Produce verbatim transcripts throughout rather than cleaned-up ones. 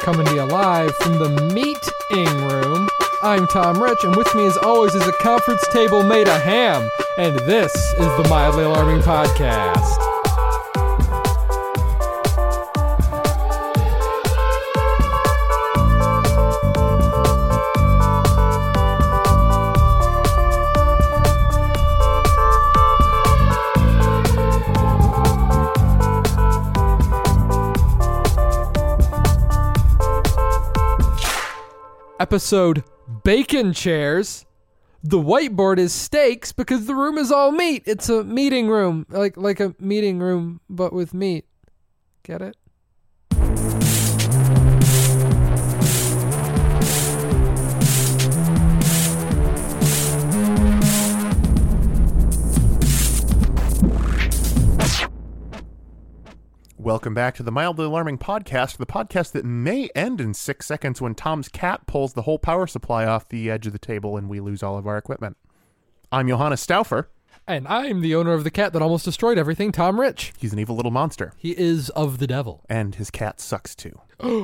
Coming to you live from the meeting room. I'm Tom Rich, and with me as always is a conference table made of ham. And this is the Mildly Alarming Podcast. Episode Bacon Chairs. The whiteboard is steaks because the room is all meat. It's a meeting room, like like a meeting room, but with meat. Get it? Welcome back to the Mildly Alarming Podcast, the podcast that may end in six seconds when Tom's cat pulls the whole power supply off the edge of the table and we lose all of our equipment. I'm Johannes Stauffer. And I'm the owner of the cat that almost destroyed everything, Tom Rich. He's an evil little monster. He is of the devil. And his cat sucks too.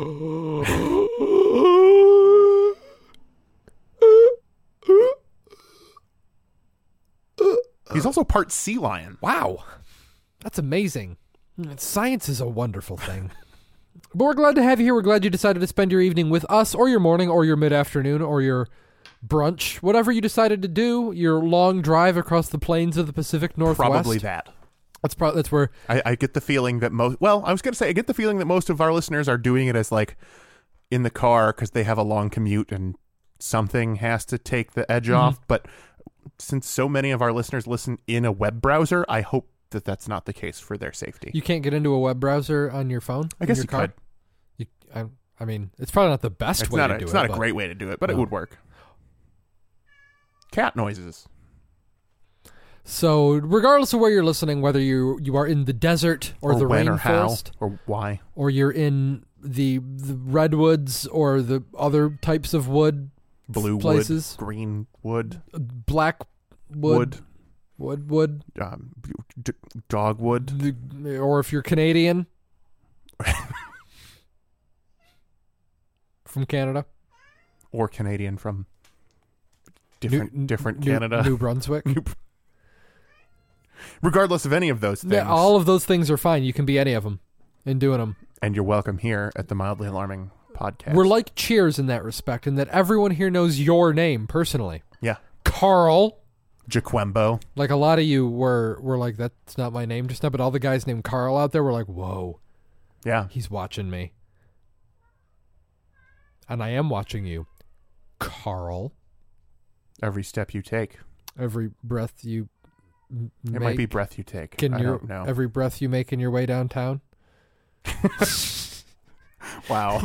He's also part sea lion. Wow. That's amazing. Science is a wonderful thing. But we're glad to have you here. We're glad you decided to spend your evening with us, or your morning, or your mid-afternoon, or your brunch. Whatever you decided to do, your long drive across the plains of the Pacific Northwest. Probably that. That's pro- That's where... I, I get the feeling that most... Well, I was going to say, I get the feeling that most of our listeners are doing it as, like, in the car because they have a long commute and something has to take the edge mm-hmm. off. But since so many of our listeners listen in a web browser, I hope that that's not the case for their safety. You can't get into a web browser on your phone? I guess your you car? could. You, I, I mean, it's probably not the best it's way not to a, do it's it. It's not a but, great way to do it, but no. it would work. Cat noises. So, regardless of where you're listening, whether you you are in the desert or, or the when rainforest, or how, or why, or you're in the, the redwoods or the other types of wood, blue places, wood, green wood, black wood, wood, wood, wood um, d- dogwood, or if you're Canadian from Canada, or Canadian from different New, different New, Canada, New Brunswick. Regardless of any of those things, yeah, all of those things are fine. You can be any of them in doing them. And you're welcome here at the Mildly Alarming Podcast. We're like Cheers in that respect, in that everyone here knows your name personally. Yeah, Carl. Jaquembo. Like a lot of you were were like, that's not my name just now, but all the guys named Carl out there were like, whoa. Yeah. He's watching me. And I am watching you, Carl. Every step you take. Every breath you m- It make. might be breath you take. Can I your, don't know. Every breath you make in your way downtown. Wow.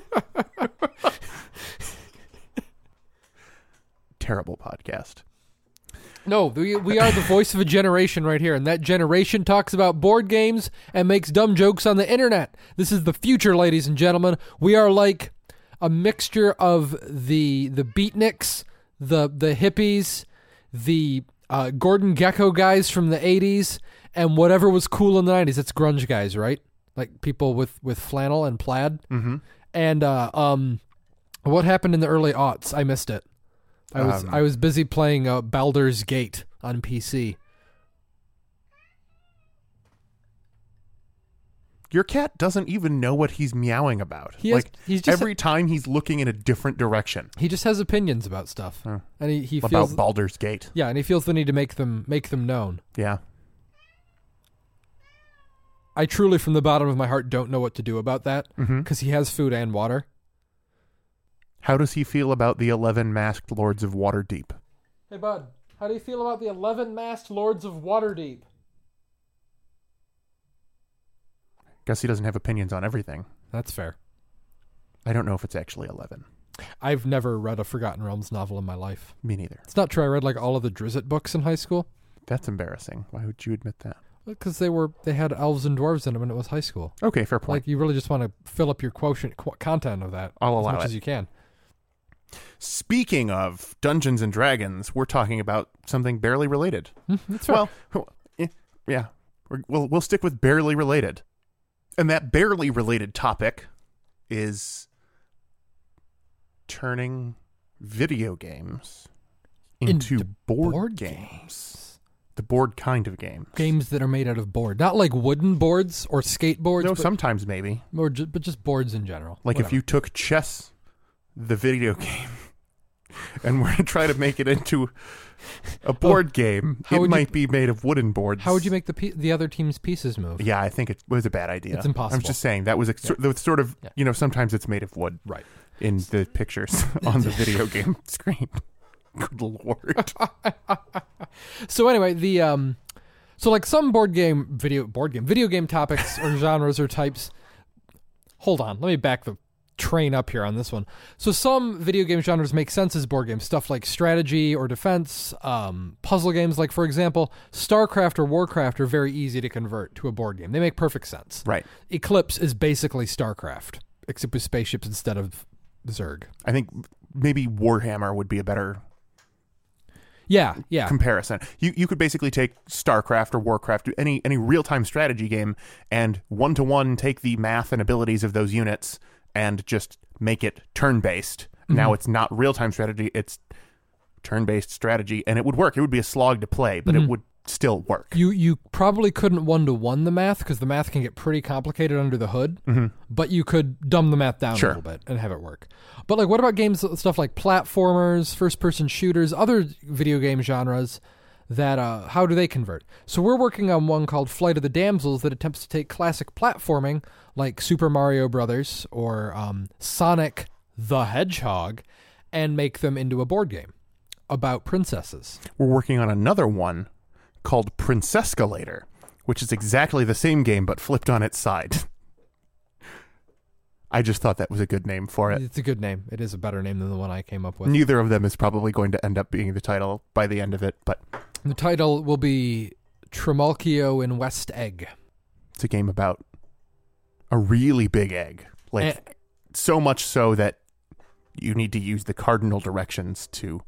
Terrible podcast. No, we, we are the voice of a generation right here, and that generation talks about board games and makes dumb jokes on the internet. This is the future, ladies and gentlemen. We are like a mixture of the the beatniks, the the hippies, the uh, Gordon Gekko guys from the eighties, and whatever was cool in the nineties. It's grunge guys, right? Like people with, with flannel and plaid. Mm-hmm. And uh, um, what happened in the early aughts? I missed it. I was Um, I was busy playing uh, Baldur's Gate on P C. Your cat doesn't even know what he's meowing about. He has, like he's just every time he's looking in a different direction. he just has opinions about stuff, Huh. and he, he About feels Baldur's Gate. yeah, and he feels the need to make them make them known. Yeah. I truly, from the bottom of my heart, don't know what to do about that Mm-hmm. because he has food and water. How does he feel about the eleven masked lords of Waterdeep? Hey, bud, how do you feel about the eleven masked lords of Waterdeep? Guess he doesn't have opinions on everything. That's fair. I don't know if it's actually eleven. I've never read a Forgotten Realms novel in my life. Me neither. It's not true. I read like all of the Drizzt books in high school. That's embarrassing. Why would you admit that? Because they were they had elves and dwarves in them, and it was high school. Okay, fair point. Like you really just want to fill up your quotient qu- content of that I'll as allow much it. as you can. Speaking of Dungeons and Dragons, we're talking about something barely related. Mm, that's right. Well, eh, yeah, we're, we'll we'll stick with barely related, and that barely related topic is turning video games into, Into board, board games. games. The board kind of games. Games that are made out of board, not like wooden boards or skateboards. No, but, sometimes maybe. or ju- but just boards in general. Like Whatever. if you took chess, the video game, and we're going to try to make it into a board game, how it would you- might be made of wooden boards. How would you make the pe- the other team's pieces move? Yeah, I think it was a bad idea. It's impossible. I'm just saying that was a, yeah. sort of, Yeah. you know, sometimes it's made of wood. Right. In the pictures on the video game screen. Good Lord. So anyway, the um, so like some board game video board game video game topics or genres or types. Hold on, let me back the train up here on this one. So some video game genres make sense as board games, stuff like strategy or defense, um, puzzle games. Like for example, StarCraft or Warcraft are very easy to convert to a board game. They make perfect sense. Right. Eclipse is basically StarCraft, except with spaceships instead of Zerg. I think maybe Warhammer would be a better Yeah, yeah. comparison. You you could basically take StarCraft or Warcraft, any any real-time strategy game, and one-to-one take the math and abilities of those units and just make it turn-based. Mm-hmm. Now it's not real-time strategy, it's turn-based strategy, and it would work. It would be a slog to play, but mm-hmm. it would still work. You you probably couldn't one-to-one the math because the math can get pretty complicated under the hood, mm-hmm. but you could dumb the math down sure. a little bit and have it work. But like, what about games, stuff like platformers, first-person shooters, other video game genres that, uh, how do they convert? So we're working on one called Flight of the Damsels that attempts to take classic platforming like Super Mario Brothers or um, Sonic the Hedgehog and make them into a board game about princesses. We're working on another one called Princescalator, which is exactly the same game but flipped on its side. I just thought that was a good name for it. It's a good name. It is a better name than the one I came up with. Neither of them is probably going to end up being the title by the end of it, but the title will be Trimalchio in West Egg. It's a game about a really big egg. Like, and, so much so that you need to use the cardinal directions to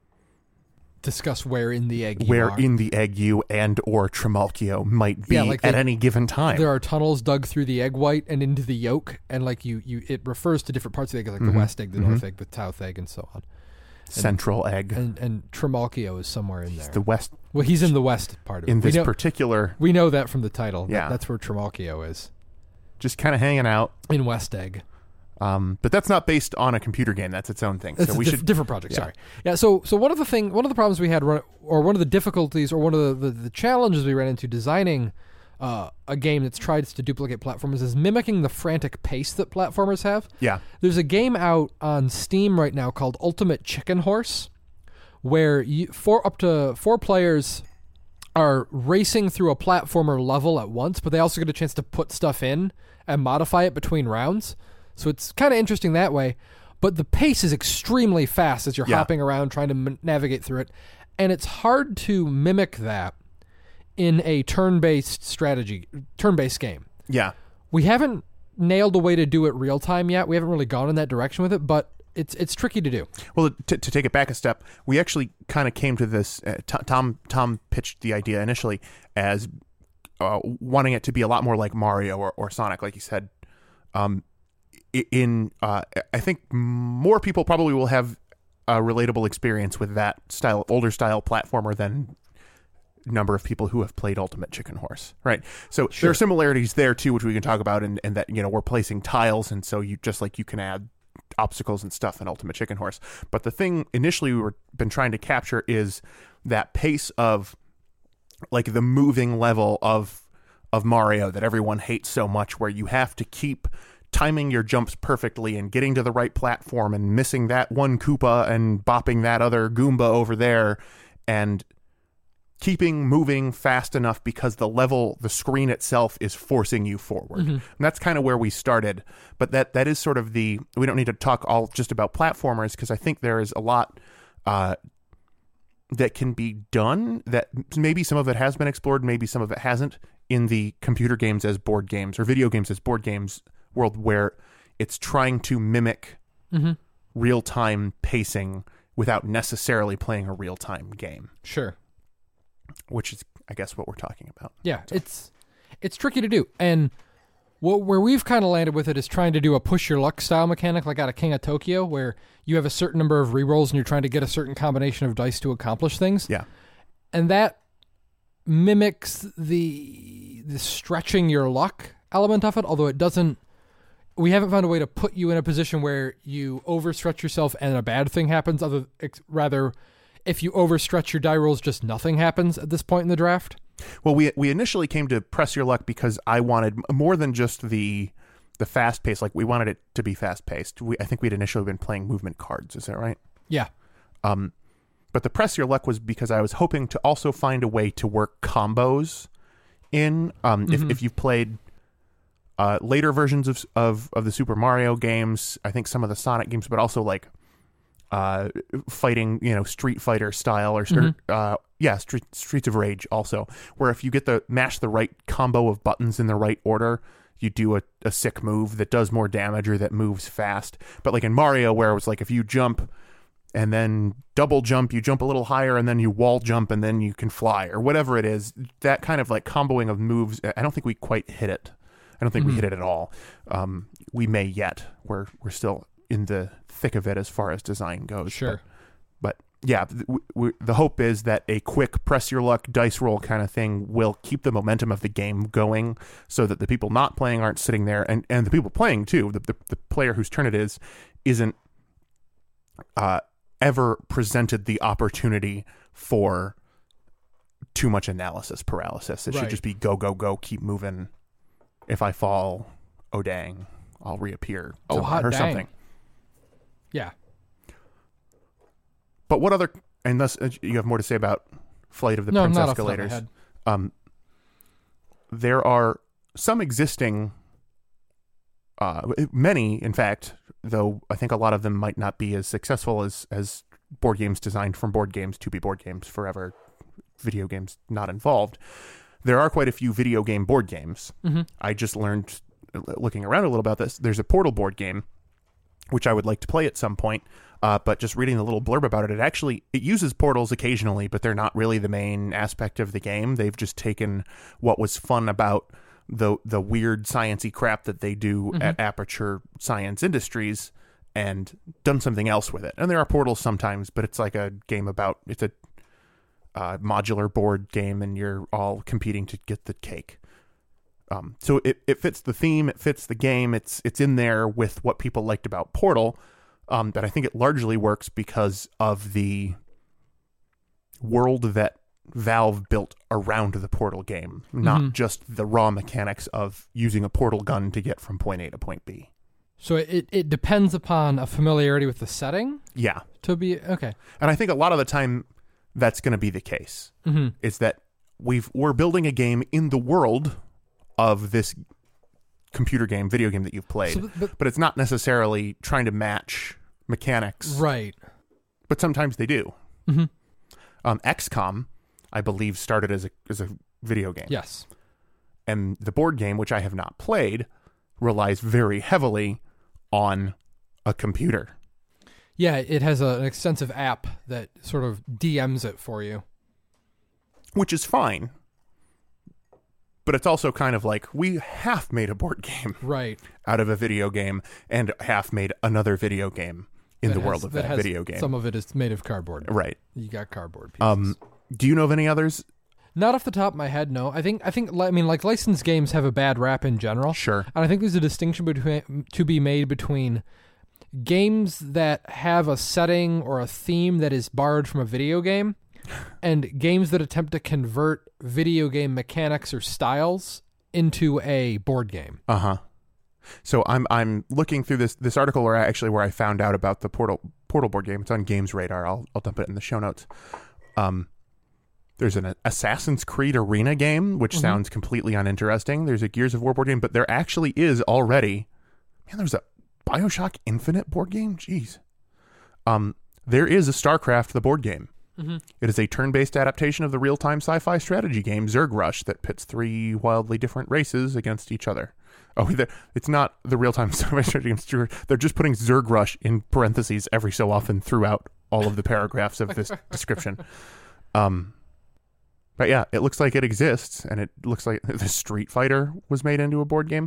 discuss where in the egg you where are. in the egg you and or Trimalchio might be yeah, like at they, any given time. There are tunnels dug through the egg white and into the yolk, and like you, you it refers to different parts of the egg, like mm-hmm. the west egg, the mm-hmm. north egg, the south egg, and so on. And, Central egg. And, and Trimalchio is somewhere in there. The west. Well, he's in the west part of in it. this we know, particular. We know that from the title. Yeah. That, that's where Trimalchio is. Just kind of hanging out. In West Egg. Um, but that's not based on a computer game. That's its own thing. It's so a we diff- should different project. Yeah. Sorry. Yeah. So so one of the thing, one of the problems we had, run, or one of the difficulties, or one of the, the, the challenges we ran into designing uh, a game that's tried to duplicate platformers is mimicking the frantic pace that platformers have. Yeah. There's a game out on Steam right now called Ultimate Chicken Horse, where you, four up to four players are racing through a platformer level at once, but they also get a chance to put stuff in and modify it between rounds. So it's kind of interesting that way. But the pace is extremely fast as you're yeah. hopping around trying to m- navigate through it. And it's hard to mimic that in a turn-based strategy, turn-based game. Yeah. We haven't nailed a way to do it real time yet. We haven't really gone in that direction with it, but it's it's tricky to do. Well, to, to take it back a step, we actually kind of came to this. Uh, t- Tom Tom pitched the idea initially as uh, wanting it to be a lot more like Mario or, or Sonic, like you said. Um, in uh, I think more people probably will have a relatable experience with that style, older style platformer than number of people who have played Ultimate Chicken Horse, right? So Sure. there are similarities there too, which we can talk about, and, and that, you know, we're placing tiles, and so you just like you can add obstacles and stuff in Ultimate Chicken Horse. But the thing initially we were been trying to capture is that pace of like the moving level of of Mario that everyone hates so much, where you have to keep timing your jumps perfectly and getting to the right platform and missing that one Koopa and bopping that other Goomba over there and keeping moving fast enough because the level, the screen itself is forcing you forward. Mm-hmm. And that's kind of where we started. But that that is sort of the, we don't need to talk all just about platformers, because I think there is a lot uh, that can be done, that maybe some of it has been explored, maybe some of it hasn't, in the computer games as board games or video games as board games world, where it's trying to mimic mm-hmm. real-time pacing without necessarily playing a real-time game. Sure. Which is, I guess, what we're talking about. Yeah, it's it's tricky to do. And Well, where we've kind of landed with it is trying to do a push your luck style mechanic like out of King of Tokyo, where you have a certain number of rerolls and you're trying to get a certain combination of dice to accomplish things. Yeah. And that mimics the the stretching your luck element of it, although it doesn't. We haven't found a way to put you in a position where you overstretch yourself and a bad thing happens. Other, rather, if you overstretch your die rolls, just nothing happens at this point in the draft. Well, we we initially came to press your luck because I wanted more than just the the fast pace. Like we wanted it to be fast paced. We I think we'd initially been playing movement cards. Is that right? Yeah. Um, but the press your luck was because I was hoping to also find a way to work combos in. Um, mm-hmm. if if you've played uh, later versions of of of the Super Mario games, I think some of the Sonic games, but also like uh, fighting, you know, Street Fighter style or mm-hmm. uh. Yeah, Street, Streets of Rage also, where if you get the mash the right combo of buttons in the right order, you do a, a sick move that does more damage or that moves fast. But like in Mario, where it was like if you jump and then double jump, you jump a little higher and then you wall jump and then you can fly or whatever it is, that kind of like comboing of moves, I don't think we quite hit it. I don't think mm-hmm. we hit it at all. Um, we may yet. We're, we're still in the thick of it as far as design goes. Sure. But, but yeah, w- w- the hope is that a quick press your luck dice roll kind of thing will keep the momentum of the game going so that the people not playing aren't sitting there, and, and the people playing too, the, the, the player whose turn it is, isn't uh, ever presented the opportunity for too much analysis paralysis. It right. should just be go, go, go, keep moving. If I fall, oh dang, I'll reappear oh, hot or dang. something. Yeah. But what other, and thus you have more to say about Flight of the no, Prince not Escalators. Off the top of um, there are some existing, uh, many, in fact, though I think a lot of them might not be as successful as, as board games designed from board games to be board games forever, video games not involved. There are quite a few video game board games. Mm-hmm. I just learned, looking around a little about this, there's a Portal board game, which I would like to play at some point. Uh, but just reading the little blurb about it, it actually, it uses portals occasionally, but they're not really the main aspect of the game. They've just taken what was fun about the the weird sciencey crap that they do mm-hmm. at Aperture Science Industries and done something else with it. And there are portals sometimes, but it's like a game about, it's a uh, modular board game and you're all competing to get the cake. Um, so it, it fits the theme, it fits the game, it's it's in there with what people liked about Portal. Um, but I think it largely works because of the world that Valve built around the Portal game, not mm-hmm. just the raw mechanics of using a portal gun to get from point A to point B. So it, it depends upon a familiarity with the setting? Yeah. To be, okay. And I think a lot of the time that's going to be the case, mm-hmm. is that we've, we're building a game in the world of this computer game, video game that you've played, so, but, but it's not necessarily trying to match mechanics. Right. But sometimes they do. Mm-hmm. Um, X COM, I believe, started as a as a video game. Yes. And the board game, which I have not played, relies very heavily on a computer. Yeah, it has a, an extensive app that sort of D Ms it for you. Which is fine. But it's also kind of like, we half made a board game right. out of a video game and half made another video game in that the has, world of that, that video game. Some of it is made of cardboard. Right. You got cardboard pieces. Um, do you know of any others? Not off the top of my head, no. I think, I think, I mean, like, licensed games have a bad rap in general. Sure. And I think there's a distinction between to be made between games that have a setting or a theme that is borrowed from a video game and games that attempt to convert video game mechanics or styles into a board game. Uh-huh. So I'm I'm looking through this this article where I actually where I found out about the Portal Portal board game. It's on Games Radar. I'll I'll dump it in the show notes. Um There's an Assassin's Creed Arena game, which mm-hmm. sounds completely uninteresting. There's a Gears of War board game, but there actually is already, man, there's a BioShock Infinite board game? Jeez. Um, there is a StarCraft, the board game. Mm-hmm. It is a turn-based adaptation of the real-time sci-fi strategy game Zerg Rush that pits three wildly different races against each other. Oh, it's not the real-time sci-fi strategy game. They're just putting Zerg Rush in parentheses every so often throughout all of the paragraphs of this description. Um, but yeah, it looks like it exists, and it looks like the Street Fighter was made into a board game.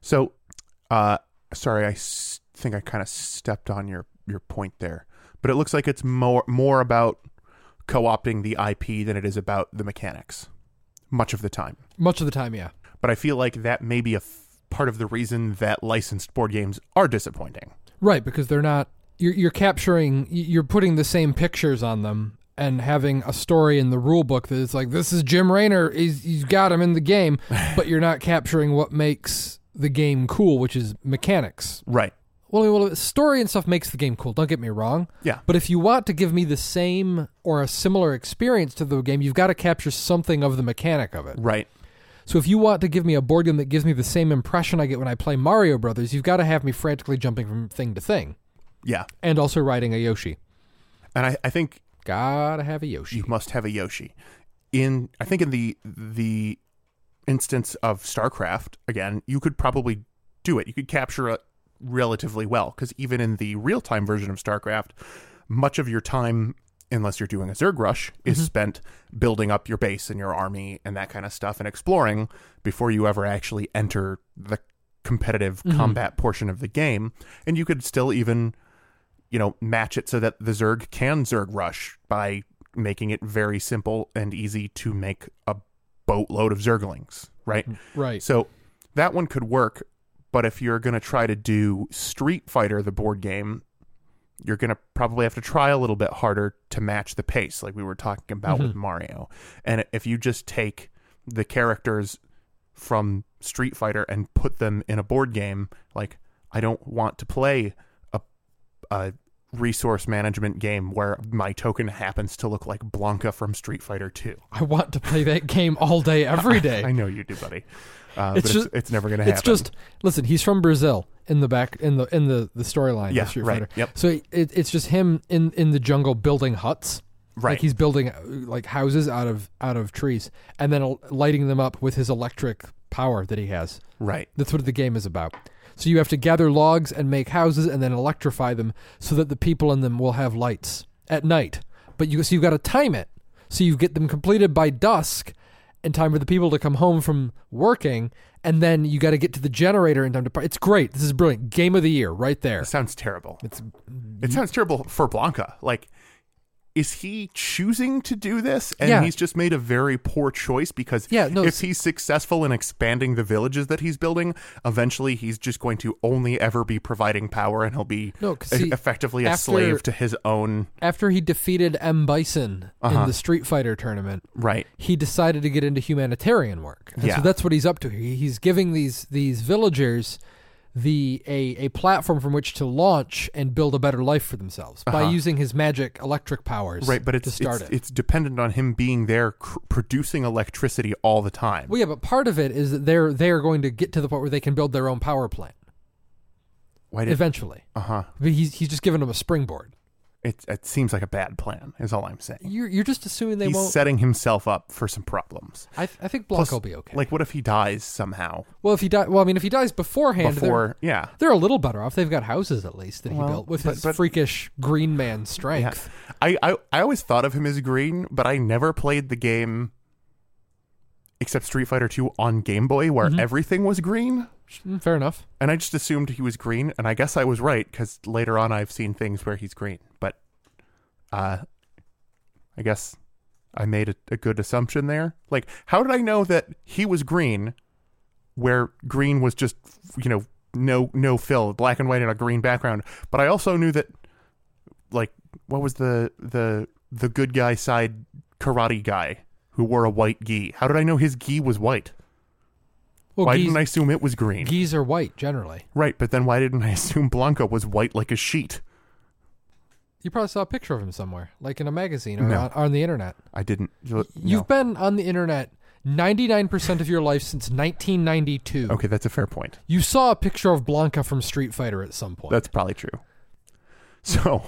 So, uh, sorry, I s- think I kind of stepped on your, your point there. But it looks like it's more more about co-opting the I P than it is about the mechanics, much of the time. Much of the time, yeah. But I feel like that may be a f- part of the reason that licensed board games are disappointing. Right, because they're not... You're, you're capturing... You're putting the same pictures on them and having a story in the rule book that is like, this is Jim Raynor, he's, he's got him in the game, but you're not capturing what makes the game cool, which is mechanics. Right. Well, well, story and stuff makes the game cool, don't get me wrong. Yeah. But if you want to give me the same or a similar experience to the game, you've got to capture something of the mechanic of it. Right. So if you want to give me a board game that gives me the same impression I get when I play Mario Brothers, you've got to have me frantically jumping from thing to thing. Yeah. And also riding a Yoshi. And I, I think... Gotta have a Yoshi. You must have a Yoshi. In I think in the the instance of StarCraft, again, you could probably do it. You could capture it relatively well, because even in the real-time version of StarCraft, much of your time, unless you're doing a Zerg rush, is Mm-hmm. spent building up your base and your army and that kind of stuff and exploring before you ever actually enter the competitive Mm-hmm. combat portion of the game. And you could still even... you know, match it so that the Zerg can Zerg rush by making it very simple and easy to make a boatload of Zerglings, right? Right. So that one could work, but if you're going to try to do Street Fighter, the board game, you're going to probably have to try a little bit harder to match the pace, like we were talking about Mm-hmm. with Mario. And if you just take the characters from Street Fighter and put them in a board game, like, I don't want to play a, a resource management game where my token happens to look like Blanca from Street Fighter two. I want to play that game all day, every day. I know you do, buddy. Uh, It's but just- it's, it's never going to happen. It's just listen. He's from Brazil in the back in the in the, the storyline. Yeah, of Street right, Fighter. yep. So it, it's just him in, in the jungle building huts. Right. Like he's building uh, like houses out of out of trees and then lighting them up with his electric power that he has. right. That's what the game is about. So you have to gather logs and make houses and then electrify them so that the people in them will have lights at night. But you so you've got to time it. So you get them completed by dusk in time for the people to come home from working, and then you got to get to the generator in time to... It's great. This is brilliant. Game of the year right there. It sounds terrible. It's It sounds terrible for Blanca. Like, is he choosing to do this? And Yeah. he's just made a very poor choice because Yeah, no, if it's- he's successful in expanding the villages that he's building, eventually he's just going to only ever be providing power and he'll be No, 'cause e- he- effectively a after- slave to his own... after he defeated M. Bison Uh-huh. in the Street Fighter tournament, Right. he decided to get into humanitarian work. And Yeah. so that's what he's up to. He, he's giving these these villagers the a, a platform from which to launch and build a better life for themselves by Uh-huh. using his magic electric powers Right, but to it's start it's, it. it's dependent on him being there cr- producing electricity all the time. Well, yeah, but part of it is that they're they're going to get to the point where they can build their own power plant Why did... eventually. Uh-huh. But he's he's just giving them a springboard. It, it seems like a bad plan, is all I'm saying. You're you're just assuming they He's won't. setting himself up for some problems. I th- I think Blanca Plus, will be okay. Like, what if he dies somehow? well, if he die, well, I mean, if he dies beforehand, they're, Before, yeah. they're a little better off. They've got houses at least that he Well, built with but- his but- freakish green man Yeah. strength. I, I, I always thought of him as green, but I never played the game except Street Fighter two on Game Boy where Mhm. everything was green. Mm, fair enough. And I just assumed he was green, and I guess I was right, because later on I've seen things where he's green. But uh, I guess I made a, a good assumption there. Like, how did I know that he was green where green was just, you know, no no fill, black and white on a green background? But I also knew that, like, what was the the the good guy side karate guy who wore a white gi? How did I know his gi was white? Well, Why geese, didn't I assume it was green? geese are white generally. Right, but then why didn't I assume Blanca was white like a sheet? You probably saw a picture of him somewhere, like in a magazine or No. on, on the internet. I didn't. No. You've been on the internet ninety-nine percent of your life since nineteen ninety-two. Okay, that's a fair point. You saw a picture of Blanca from Street Fighter at some point. That's probably true. So,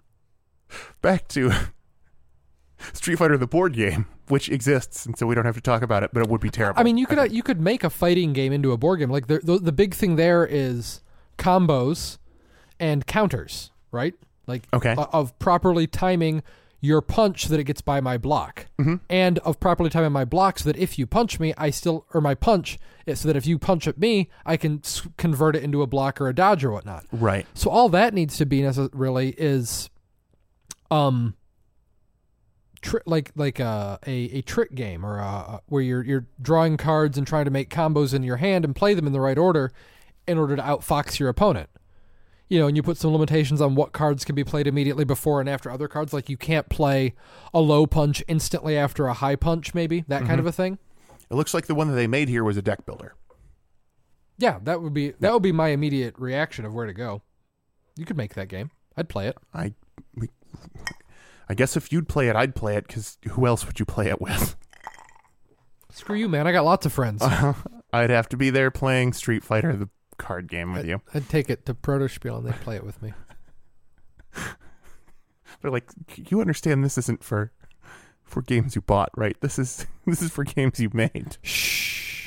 back to Street Fighter the board game, which exists, and so we don't have to talk about it, but it would be terrible. I mean, you could I uh, you could make a fighting game into a board game. Like the, the the big thing there is combos and counters, right? Like Okay. uh, of properly timing your punch so that it gets by my block, mm-hmm. and of properly timing my block so that if you punch me, I still, or my punch, so that if you punch at me, I can s- convert it into a block or a dodge or whatnot. Right. So all that needs to be necess- really is, um, tri- like like a, a a trick game or a, where you're you're drawing cards and trying to make combos in your hand and play them in the right order in order to outfox your opponent. You know, and you put some limitations on what cards can be played immediately before and after other cards. Like you can't play a low punch instantly after a high punch, maybe, that mm-hmm. kind of a thing. It looks like the one that they made here was a deck builder. Yeah, that would be that yeah. would be my immediate reaction of where to go. You could make that game. I'd play it. I, we, I guess if you'd play it, I'd play it, because who else would you play it with? Screw you, man. I got lots of friends. Uh, I'd have to be there playing Street Fighter, the card game with I'd, you. I'd take it to Protospiel and they'd play it with me. They're like, you understand this isn't for for games you bought, right? This is this is for games you made. Shh.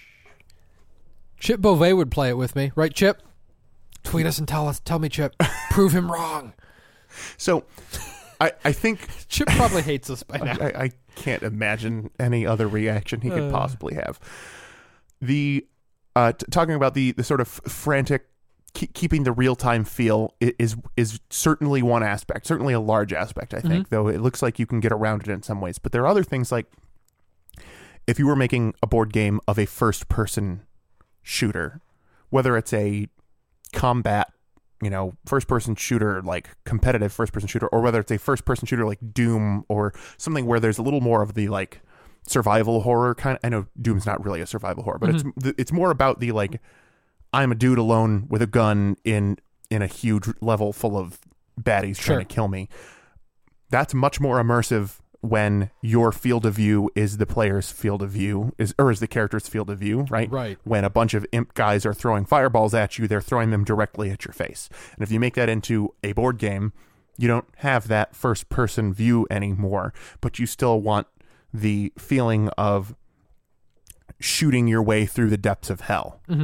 Chip Beauvais would play it with me, right, Chip? Tweet us and tell us. Tell me, Chip. Prove him wrong. So, I I think Chip probably hates us by now. I, I can't imagine any other reaction he could uh. possibly have. The uh, t- talking about the the sort of frantic, keep, keeping the real time feel is is certainly one aspect, certainly a large aspect. I think, mm-hmm. though it looks like you can get around it in some ways. But there are other things, like if you were making a board game of a first person shooter, whether it's a combat, you know, first person shooter, like competitive first person shooter, or whether it's a first person shooter like Doom or something where there's a little more of the like survival horror kind of, I know Doom's not really a survival horror, but mm-hmm. it's it's more about the like, I'm a dude alone with a gun in in a huge level full of baddies sure. trying to kill me. That's much more immersive when your field of view is the player's field of view, is or is the character's field of view, right? Right. When a bunch of imp guys are throwing fireballs at you, they're throwing them directly at your face. And if you make that into a board game, you don't have that first person view anymore, but you still want the feeling of shooting your way through the depths of hell. Mm-hmm.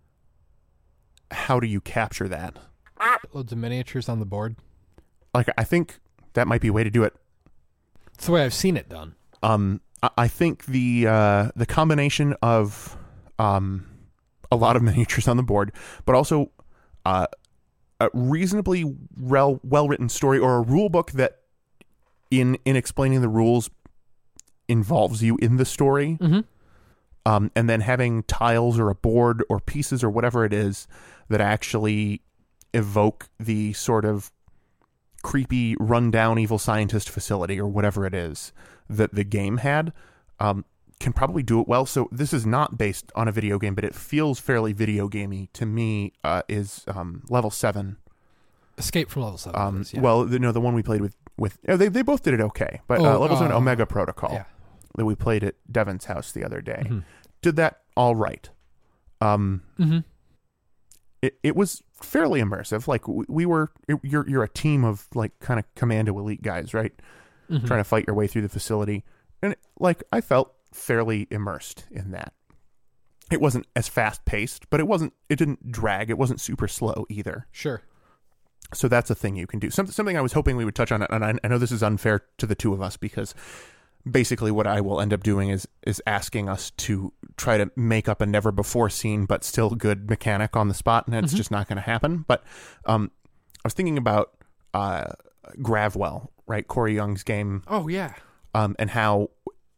How do you capture that? Loads of miniatures on the board. Like, I think that might be a way to do it. It's the way I've seen it done. Um, I think the uh, the combination of um, a lot of miniatures on the board, but also uh, a reasonably well well written story or a rule book that, in in explaining the rules, involves you in the story, mm-hmm. um, and then having tiles or a board or pieces or whatever it is that actually evoke the sort of creepy, rundown evil scientist facility or whatever it is that the game had, um, can probably do it well. So this is not based on a video game, but it feels fairly video gamey to me. Uh, is um, Level Seven, Escape from Level Seven? Um, is, yeah. Well, the, no, the one we played with with uh, they they both did it okay, but uh, oh, Level Seven uh, Omega Protocol yeah. that we played at Devin's house the other day mm-hmm. did that all right. Um, mm-hmm. It it was fairly immersive. Like we, we were, it, you're you're a team of like kind of commando elite guys, right? Mm-hmm. Trying to fight your way through the facility, and it, like I felt fairly immersed in that. It wasn't as fast paced, but it wasn't. It didn't drag. It wasn't super slow either. Sure. So that's a thing you can do. Something something I was hoping we would touch on, and I, I know this is unfair to the two of us because basically what I will end up doing is is asking us to try to make up a never before seen but still good mechanic on the spot, and it's mm-hmm. just not going to happen. But um, I was thinking about uh, Gravwell, right? Corey Young's game. Oh yeah. Um, and how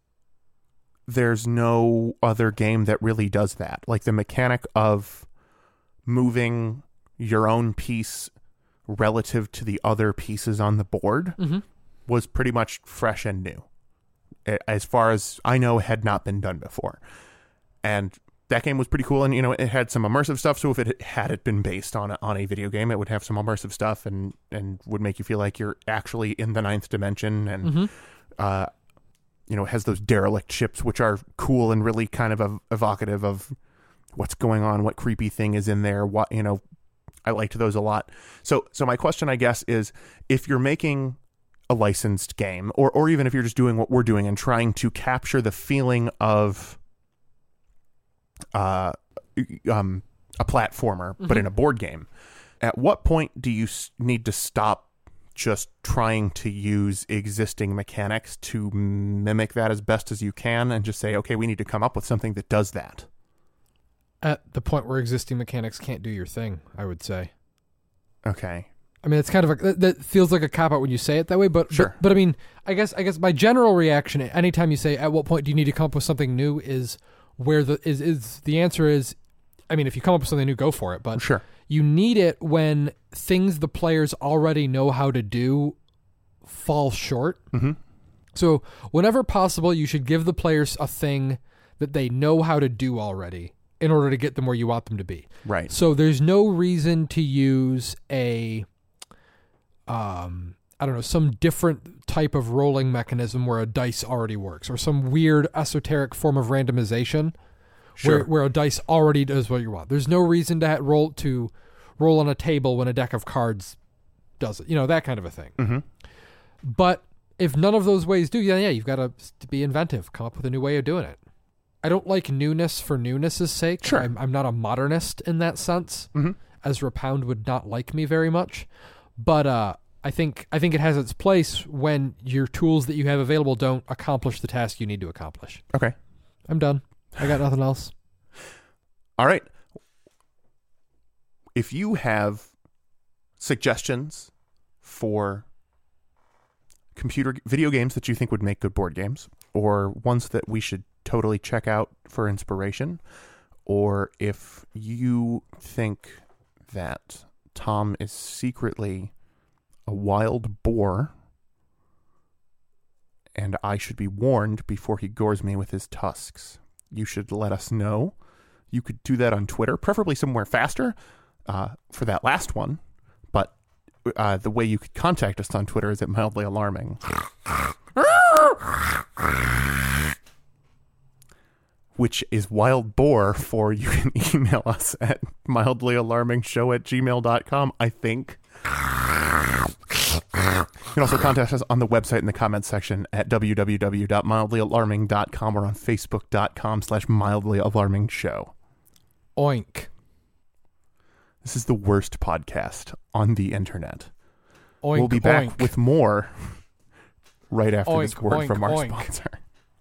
there's no other game that really does that. Like the mechanic of moving your own piece relative to the other pieces on the board mm-hmm. was pretty much fresh and new. As far as I know, had not been done before. And that game was pretty cool. And, you know, it had some immersive stuff. So if it had it been based on a, on a video game, it would have some immersive stuff and, and would make you feel like you're actually in the ninth dimension. And, mm-hmm. uh, you know, it has those derelict ships, which are cool and really kind of ev- evocative of what's going on, what creepy thing is in there. What, you know, I liked those a lot. So, so my question, I guess, is if you're making a licensed game, or or even if you're just doing what we're doing and trying to capture the feeling of uh um a platformer, mm-hmm. but in a board game, at what point do you s- need to stop just trying to use existing mechanics to mimic that as best as you can and just say, okay, we need to come up with something that does that. At the point where existing mechanics can't do your thing, I would say. Okay. I mean, it's kind of a, that, that feels like a cop-out when you say it that way, but, Sure. but but I mean, I guess I guess my general reaction anytime you say at what point do you need to come up with something new is where the is is the answer is, I mean, if you come up with something new, go for it, but Sure. you need it when things the players already know how to do fall short. Mm-hmm. So whenever possible, you should give the players a thing that they know how to do already in order to get them where you want them to be. Right. So there's no reason to use a, um, I don't know, some different type of rolling mechanism where a dice already works, or some weird esoteric form of randomization Sure. where, where a dice already does what you want. There's no reason to ha- roll to roll on a table when a deck of cards does it. You know, that kind of a thing. Mm-hmm. But if none of those ways do, yeah, yeah, you've got to be inventive, come up with a new way of doing it. I don't like newness for newness' sake. Sure. I'm, I'm not a modernist in that sense. Mm-hmm. Ezra Pound would not like me very much. But uh, I think I think it has its place when your tools that you have available don't accomplish the task you need to accomplish. Okay. I'm done. I got nothing else. All right. If you have suggestions for computer video games that you think would make good board games, or ones that we should totally check out for inspiration, or if you think that Tom is secretly a wild boar and I should be warned before he gores me with his tusks, you should let us know. You could do that on Twitter, preferably somewhere faster uh, for that last one. But uh, the way you could contact us on Twitter is at Mildly Alarming. Which is wild boar for you can email us at mildlyalarmingshow at gmail dot com, I think. You can also contact us on the website in the comments section at w w w dot mildly alarming dot com or on facebook dot com slash mildly alarming show. Oink. This is the worst podcast on the internet. Oink, We'll be back oink. with more right after Oink, this word oink, from our oink. sponsor.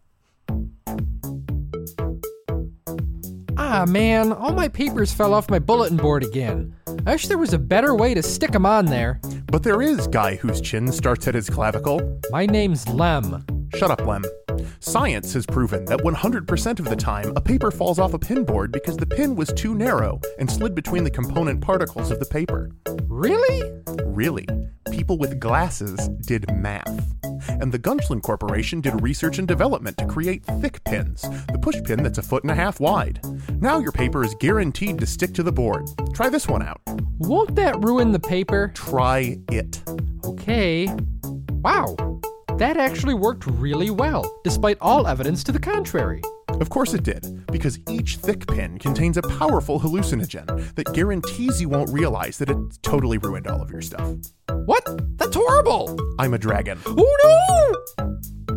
Ah, man, all my papers fell off my bulletin board again. I wish there was a better way to stick them on there. But there is guy whose chin starts at his clavicle. My name's Lem. Shut up, Lem. Science has proven that one hundred percent of the time, a paper falls off a pin board because the pin was too narrow and slid between the component particles of the paper. Really? Really, people with glasses did math. And the Gunchland Corporation did research and development to create thick pins, the push pin that's a foot and a half wide. Now your paper is guaranteed to stick to the board. Try this one out. Won't that ruin the paper? Try it. Okay. Wow. That actually worked really well, despite all evidence to the contrary. Of course it did, because each thick pin contains a powerful hallucinogen that guarantees you won't realize that it's totally ruined all of your stuff. What? That's horrible! I'm a dragon. Oh no!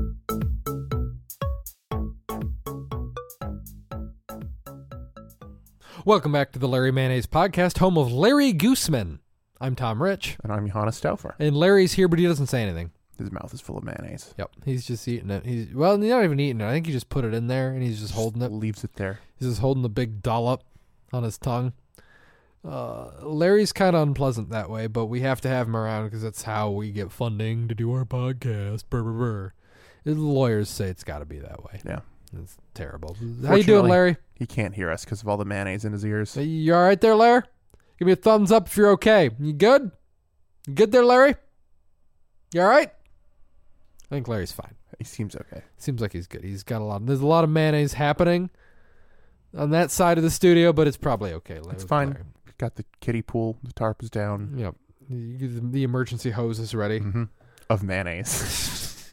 Welcome back to the Larry Mayonnaise Podcast, home of Larry Gooseman. I'm Tom Rich, And I'm Johannes Stauffer. and Larry's here, but he doesn't say anything. His mouth is full of mayonnaise. Yep, he's just eating it. He's well, he's not even eating it. I think he just put it in there, and he's just holding it. Leaves it there. He's just holding the big dollop on his tongue. Uh, Larry's kind of unpleasant that way, but we have to have him around because that's how we get funding to do our podcast. Brr, brr, brr. The lawyers say it's got to be that way. Yeah. It's terrible. How you doing, Larry? He can't hear us because of all the mayonnaise in his ears. You all right there, Larry? Give me a thumbs up if you're okay. You good? You good there, Larry? You all right? I think Larry's fine. He seems okay. Seems like he's good. He's got a lot. There's a lot of mayonnaise happening on that side of the studio, but it's probably okay. It's fine. We've got the kiddie pool. The tarp is down. Yep. The, the emergency hose is ready. Mm-hmm. Of mayonnaise.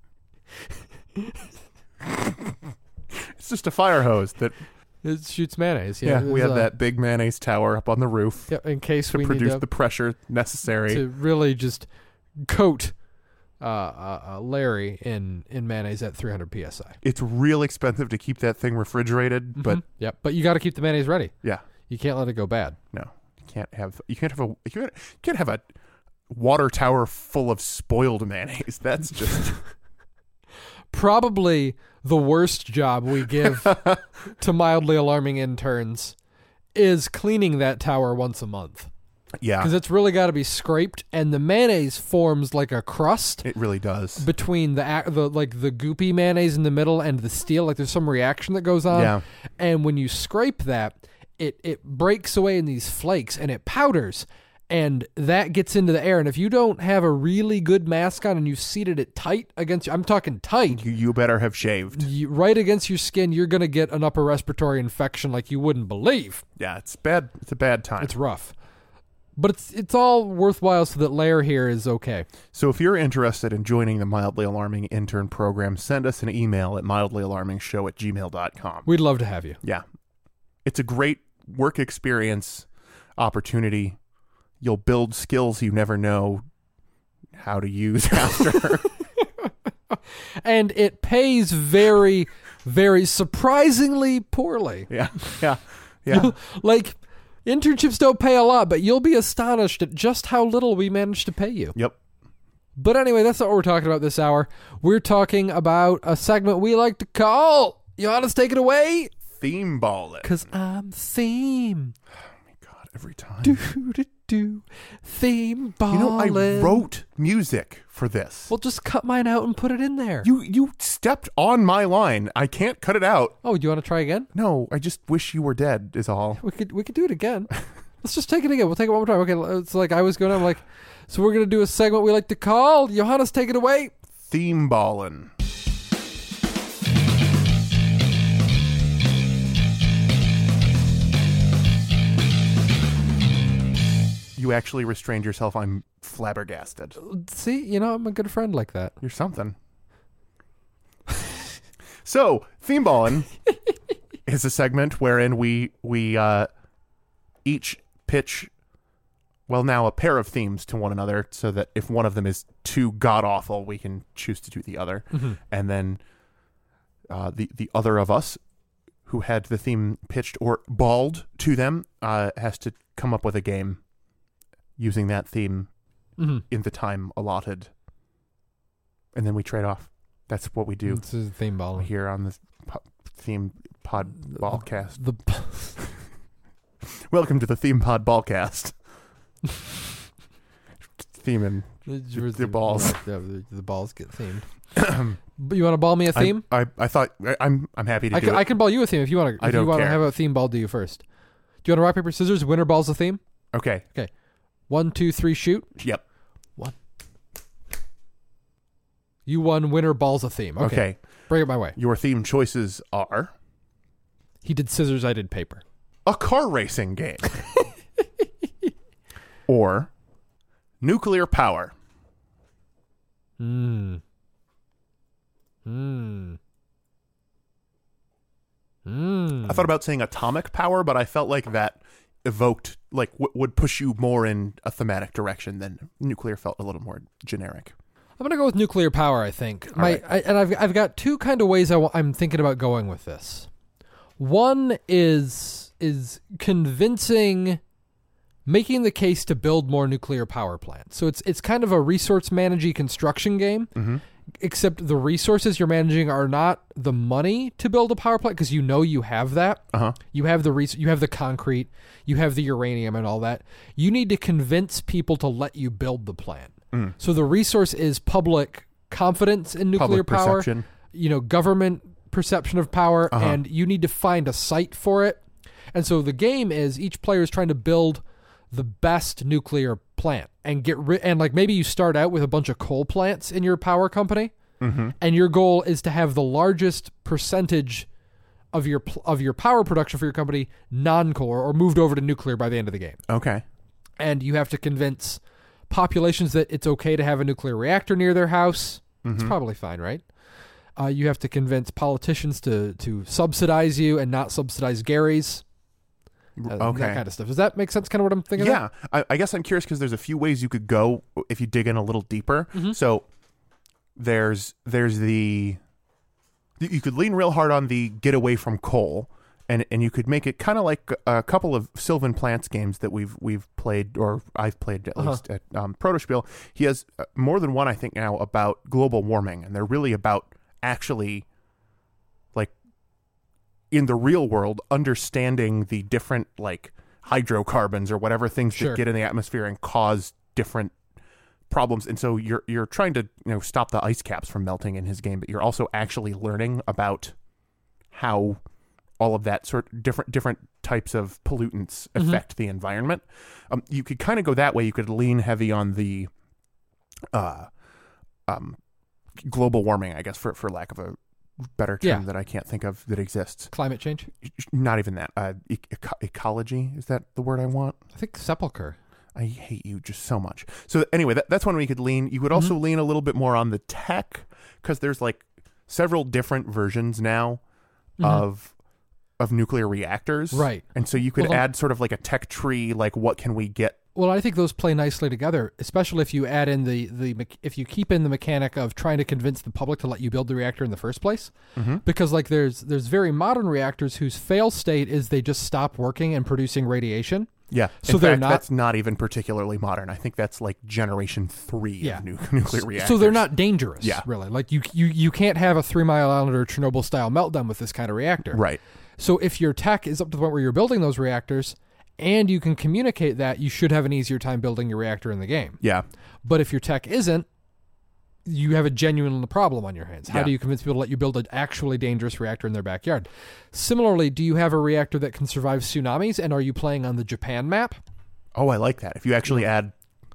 It's just a fire hose that It shoots mayonnaise. yeah, Yeah, we there's have a- that big mayonnaise tower up on the roof Yep, in case to we produce need to, the pressure necessary. to really just coat uh, uh, uh, Larry in, in mayonnaise at three hundred P S I. It's real expensive to keep that thing refrigerated, but Mhm. Yep, but you got to keep the mayonnaise ready. yeah, You can't let it go bad. no, you can't have you can't have a you can't, you can't have a water tower full of spoiled mayonnaise. That's just probably the worst job we give to mildly alarming interns is cleaning that tower once a month. yeah. Because it's really got to be scraped, and the mayonnaise forms like a crust It really does. between the ac- the like the goopy mayonnaise in the middle and the steel. Like there's some reaction that goes on. Yeah. And when you scrape that, it it breaks away in these flakes and it powders. And that gets into the air. And if you don't have a really good mask on and you've seated it tight against, I'm talking tight, You, you better have shaved. you, right against your skin, you're going to get an upper respiratory infection like you wouldn't believe. Yeah, it's bad. It's a bad time. It's rough. But it's it's all worthwhile so that Lair here is okay. So if you're interested in joining the Mildly Alarming Intern Program, send us an email at mildlyalarmingshow at gmail dot com. We'd love to have you. Yeah. It's a great work experience opportunity. You'll build skills you never know how to use after. And it pays very, very surprisingly poorly. yeah, yeah, yeah. Like, internships don't pay a lot, but you'll be astonished at just how little we managed to pay you. Yep. But anyway, that's not what we're talking about this hour. We're talking about a segment we like to call, Johannes, take it away. Theme balling. Because I'm theme. Oh my God, every time. Do, do, do. Theme ballin'. You know, I wrote music for this. Well, just cut mine out and put it in there. You you stepped on my line. I can't cut it out. Oh, do you want to try again? No, I just wish you were dead is all. We could we could do it again. Let's just take it again. We'll take it one more time. Okay, it's like I was going. I'm like, so we're gonna do a segment we like to call. Johannes, take it away. Theme ballin'. You actually restrained yourself. I'm flabbergasted. See, you know, I'm a good friend like that. You're something. So, theme ballin' is a segment wherein we we uh, each pitch, well, now a pair of themes to one another, so that if one of them is too god awful, we can choose to do the other, Mm-hmm. and then uh, the the other of us who had the theme pitched or balled to them uh, has to come up with a game using that theme Mm-hmm. in the time allotted, and then we trade off. That's what we do This is theme ball. here on the po- theme pod ballcast. The Welcome to the theme pod ballcast. Theming the, the balls. Yeah, the, the balls get themed. But you want to ball me a theme? I, I I thought I, I'm I'm happy to I do can, it. I can ball you a theme if you want to. I If you don't want to care. have a theme ball, do you first? Do you want to rock paper scissors? Winner balls a theme. Okay. One, two, three, shoot. Yep. You won. Winner balls a theme. Okay. Okay. Bring it my way. Your theme choices are He did scissors. I did paper. a car racing game, or nuclear power. Hmm. Hmm. Hmm. I thought about saying atomic power, but I felt like that evoked like w- would push you more in a thematic direction than nuclear felt a little more generic. I'm gonna go with nuclear power. I think. All My right. I, and I've I've got two kind of ways I w- I'm thinking about going with this. One is is convincing, making the case to build more nuclear power plants. So it's it's kind of a resource managing construction game. Mm-hmm. Except the resources you're managing are not the money to build a power plant, because you know you have that. Uh-huh. You have the res- you have the concrete, you have the uranium and all that. You need to convince people to let you build the plant. Mm. So the resource is public confidence in nuclear Public power, perception. you know, government perception of power, Uh-huh. and you need to find a site for it. And so the game is each player is trying to build the best nuclear plant and get rid, and like maybe you start out with a bunch of coal plants in your power company, Mm-hmm. and your goal is to have the largest percentage of your pl- of your power production for your company non-coal or moved over to nuclear by the end of the game. Okay. And you have to convince populations that it's okay to have a nuclear reactor near their house. It's Mhm. probably fine, right? Uh, you have to convince politicians to to subsidize you and not subsidize Gary's. Uh, Okay. That kind of stuff. Does that make sense? Kind of what I'm thinking of? Yeah, I, I guess I'm curious because there's a few ways you could go if you dig in a little deeper. Mhm. So there's there's the you could lean real hard on the get away from coal and and you could make it kind of like a couple of Sylvan Plants games that we've we've played, or I've played at Uh-huh. least at um, Protospiel. He has uh, more than one, I think, now about global warming, and they're really about actually, like, in the real world, understanding the different, like, hydrocarbons or whatever things Sure. that get in the atmosphere and cause different problems. And so you're you're trying to, you know, stop the ice caps from melting in his game, but you're also actually learning about how all of that sort of different different types of pollutants affect the environment. Um, you could kind of go that way. You could lean heavy on the uh, um, global warming, I guess, for for lack of a better term Yeah. that I can't think of that exists. Climate change. Not even that. Uh, e- eco- ecology, is that the word I want? I think sepulcher. I hate you just so much. So anyway, that, that's one way you could lean. You could also Mm-hmm. lean a little bit more on the tech, because there's like several different versions now Mhm. of of nuclear reactors. Right. And so you could Well, the- add sort of like a tech tree, like what can we get? Well, I think those play nicely together, especially if you add in the, the mech- if you keep in the mechanic of trying to convince the public to let you build the reactor in the first place. Mm-hmm. Because like there's there's very modern reactors whose fail state is they just stop working and producing radiation. Yeah. So In they're fact, not- that's not even particularly modern. I think that's like generation three Yeah. of nu- nuclear reactors. So they're not dangerous, Yeah. really. Like you you you can't have a Three Mile Island or Chernobyl style meltdown with this kind of reactor. Right. So if your tech is up to the point where you're building those reactors and you can communicate that, you should have an easier time building your reactor in the game. Yeah. But if your tech isn't, you have a genuine problem on your hands. How Yeah. do you convince people to let you build an actually dangerous reactor in their backyard? Similarly, do you have a reactor that can survive tsunamis, and are you playing on the Japan map? Oh, I like that. If you actually add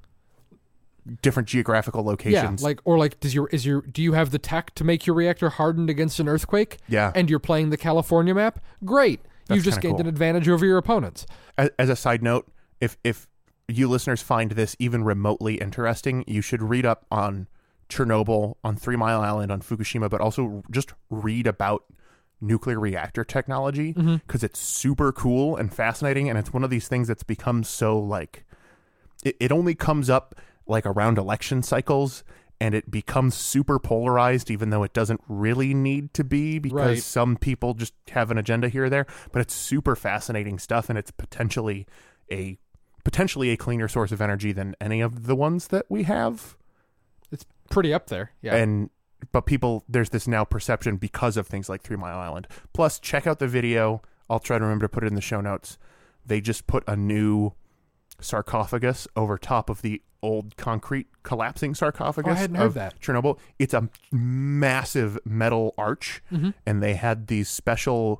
different geographical locations. Yeah, like or like does your is your do you have the tech to make your reactor hardened against an earthquake? Yeah. And you're playing the California map? Great. That's You've just kinda gained cool. an advantage over your opponents. As, as a side note, if if you listeners find this even remotely interesting, you should read up on Chernobyl, on Three Mile Island, on Fukushima, but also just read about nuclear reactor technology, because it's super cool and fascinating, and it's one of these things that's become so like it, it only comes up like around election cycles, and it becomes super polarized, even though it doesn't really need to be, because Right. some people just have an agenda here or there. But it's super fascinating stuff, and it's potentially a potentially a cleaner source of energy than any of the ones that we have. It's pretty up there. Yeah. And but people, there's this now perception because of things like Three Mile Island. Plus, check out the video. I'll try to remember to put it in the show notes. They just put a new sarcophagus over top of the old concrete collapsing sarcophagus Oh, I hadn't heard of that. Chernobyl. It's a massive metal arch, Mm-hmm. and they had these special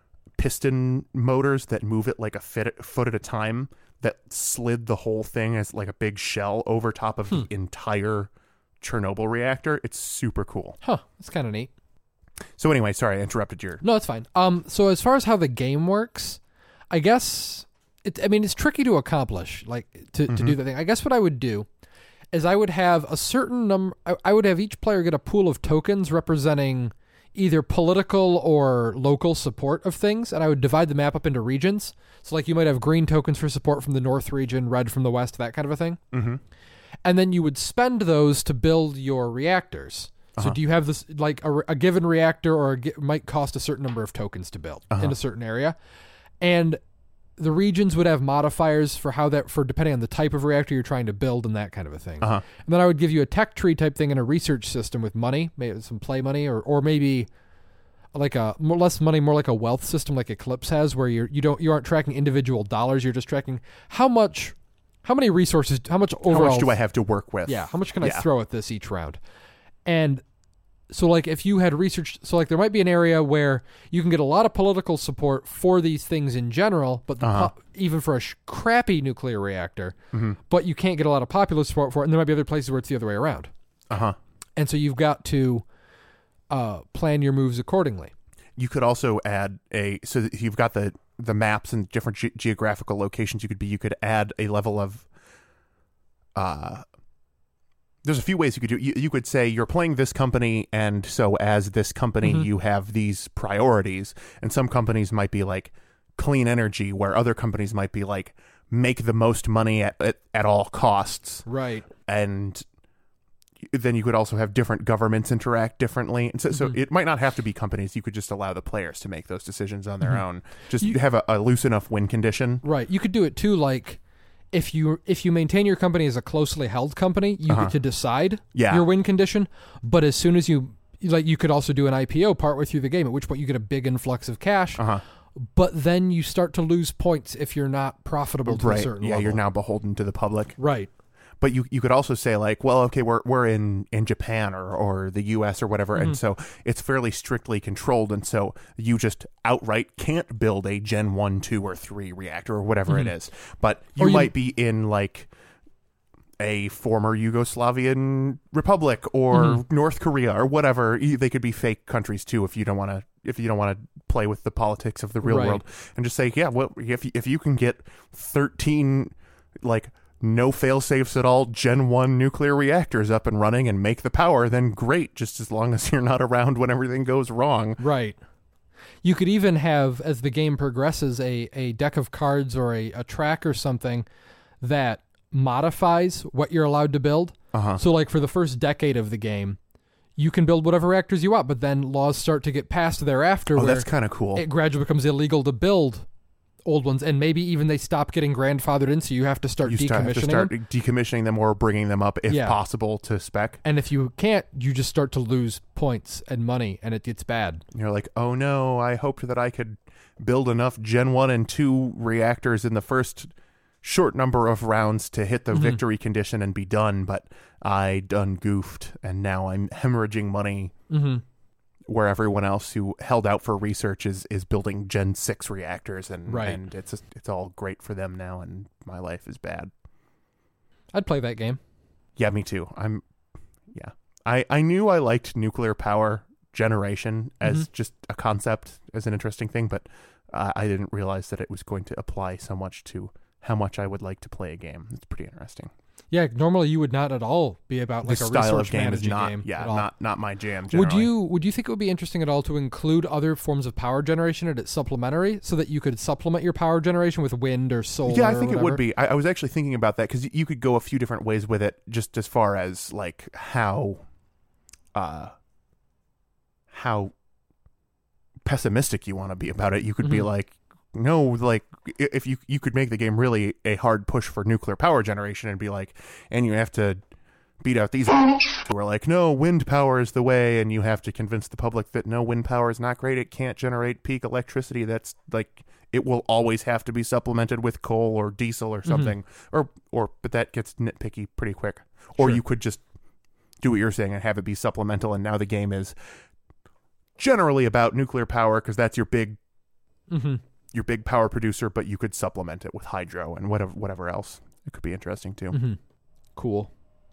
piston motors that move it like a fit, foot at a time that slid the whole thing as like a big shell over top of Hmm. the entire Chernobyl reactor. It's super cool. Huh. That's kind of neat. So anyway, sorry I interrupted your. No, it's fine. Um, so as far as how the game works, I guess it. I mean, it's tricky to accomplish, like to, to do the thing. I guess what I would do is I would have a certain number. I, I would have each player get a pool of tokens representing either political or local support of things, and I would divide the map up into regions. So, like, you might have green tokens for support from the north region, red from the west, that kind of a thing. Mm-hmm. And then you would spend those to build your reactors. So Uh-huh. do you have this, like a, a given reactor or a, gi- might cost a certain number of tokens to build Uh-huh. in a certain area, and the regions would have modifiers for how that, for depending on the type of reactor you're trying to build and that kind of a thing. Uh-huh. And then I would give you a tech tree type thing and a research system with money, maybe some play money, or or maybe like a more less money, more like a wealth system like Eclipse has, where you're you don't you aren't tracking individual dollars, you're just tracking how much, how many resources, how much overall. How much do I have to work with? Yeah, how much can I Yeah. throw at this each round? And so, like, if you had research, so like there might be an area where you can get a lot of political support for these things in general, but the Uh-huh. po- even for a sh- crappy nuclear reactor, Mhm. but you can't get a lot of popular support for it. And there might be other places where it's the other way around. Uh-huh. And so you've got to uh, plan your moves accordingly. You could also add a so that you've got the the maps and different ge- geographical locations you could be. You could add a level of uh there's a few ways you could do. You, you could say you're playing this company, and so as this company, Mhm. you have these priorities. And some companies might be like clean energy, where other companies might be like make the most money at at, at all costs. Right. And then you could also have different governments interact differently. And so, so Mhm. it might not have to be companies. You could just allow the players to make those decisions on their Mhm. own. Just You- have a, a loose enough win condition. Right. You could do it too, like if you if you maintain your company as a closely held company, you Uh-huh. get to decide Yeah. your win condition. But as soon as you like, you could also do an I P O partway through the game, at which point you get a big influx of cash. Uh-huh. But then you start to lose points if you're not profitable to Right. a certain Yeah, level. you're now beholden to the public. Right. But you you could also say like, well, okay, we're we're in, in Japan or, or the U S or whatever, and Mhm. so it's fairly strictly controlled, and so you just outright can't build a Gen one, two, or three reactor or whatever it Mhm. is. But you Or you- might be in like a former Yugoslavian republic or Mhm. North Korea or whatever. You- They could be fake countries too if you don't want to if you don't want to play with the politics of the real Right. world, and just say, yeah, well, if if you can get thirteen like no fail safes at all Gen one nuclear reactors up and running and make the power, then great, just as long as you're not around when everything goes wrong. Right. You could even have, as the game progresses, a, a deck of cards or a, a track or something that modifies what you're allowed to build. Uh-huh. So, like, for the first decade of the game, you can build whatever reactors you want, but then laws start to get passed thereafter Oh, where that's kind of cool. it gradually becomes illegal to build old ones, and maybe even they stop getting grandfathered in, so you have to start You decommissioning start, have to start them. decommissioning them or bringing them up if Yeah. possible to spec. And if you can't, you just start to lose points and money, and it gets bad. You're like, oh no, I hoped that I could build enough Gen one and two reactors in the first short number of rounds to hit the Mhm. victory condition and be done, but I done goofed, and now I'm hemorrhaging money Mm-hmm. where everyone else who held out for research is, is building Gen six reactors, and, Right. and it's it's all great for them now, and my life is bad. I'd play that game. Yeah, me too. I'm, yeah. I, I knew I liked nuclear power generation as Mhm. just a concept, as an interesting thing, but uh, I didn't realize that it was going to apply so much to how much I would like to play a game. It's pretty interesting. Yeah, normally you would not at all be about like the a style resource of game is managing not, game. yeah, at all. not not my jam. Would Generally. you would you think it would be interesting at all to include other forms of power generation at its supplementary, so that you could supplement your power generation with wind or solar? Yeah, I or think it whatever? would be. I, I was actually thinking about that because you could go a few different ways with it, just as far as like how, uh, how pessimistic you want to be about it. You could be Mhm. like, no, like i- if you you could make the game really a hard push for nuclear power generation and be like, and you have to beat out these who are like, no, wind power is the way, and you have to convince the public that no, wind power is not great. It can't generate peak electricity. That's like, it will always have to be supplemented with coal or diesel or something, or or but that gets nitpicky pretty quick. Or Sure. you could just do what you're saying and have it be supplemental, and now the game is generally about nuclear power because that's your big Mhm. your big power producer, but you could supplement it with hydro and whatever whatever else. It could be interesting too. Mhm. Cool.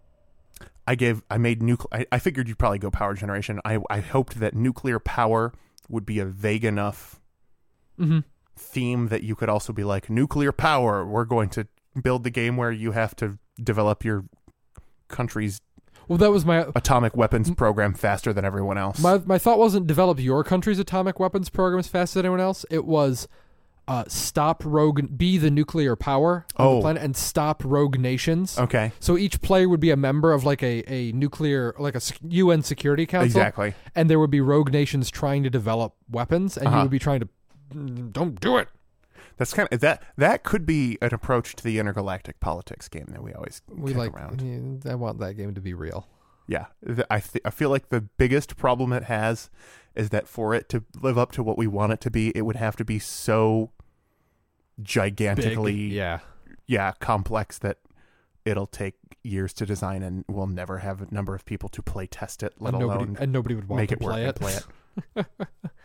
I gave I made nuclear. I, I figured you'd probably go power generation. I I hoped that nuclear power would be a vague enough Mhm. theme that you could also be like, nuclear power, we're going to build the game where you have to develop your country's Well, that was my atomic weapons program faster than everyone else. my my thought wasn't develop your country's atomic weapons program as fast as anyone else. It was uh, stop rogue, be the nuclear power on Oh. the planet, and stop rogue nations. Okay, So each player would be a member of like a, a nuclear, like a s- U N Security Council. exactly. And there would be rogue nations trying to develop weapons, and Uh-huh. you would be trying to, "Mm, don't do it. That's kind of that. That could be an approach to the intergalactic politics game that we always We kick like, around. yeah, I want that game to be real. Yeah, th- I th- I feel like the biggest problem it has is that for it to live up to what we want it to be, it would have to be so gigantically, Big, yeah. yeah, complex that it'll take years to design, and we'll never have a number of people to play test it, let and alone nobody, and nobody would want make to it work play and it. play it.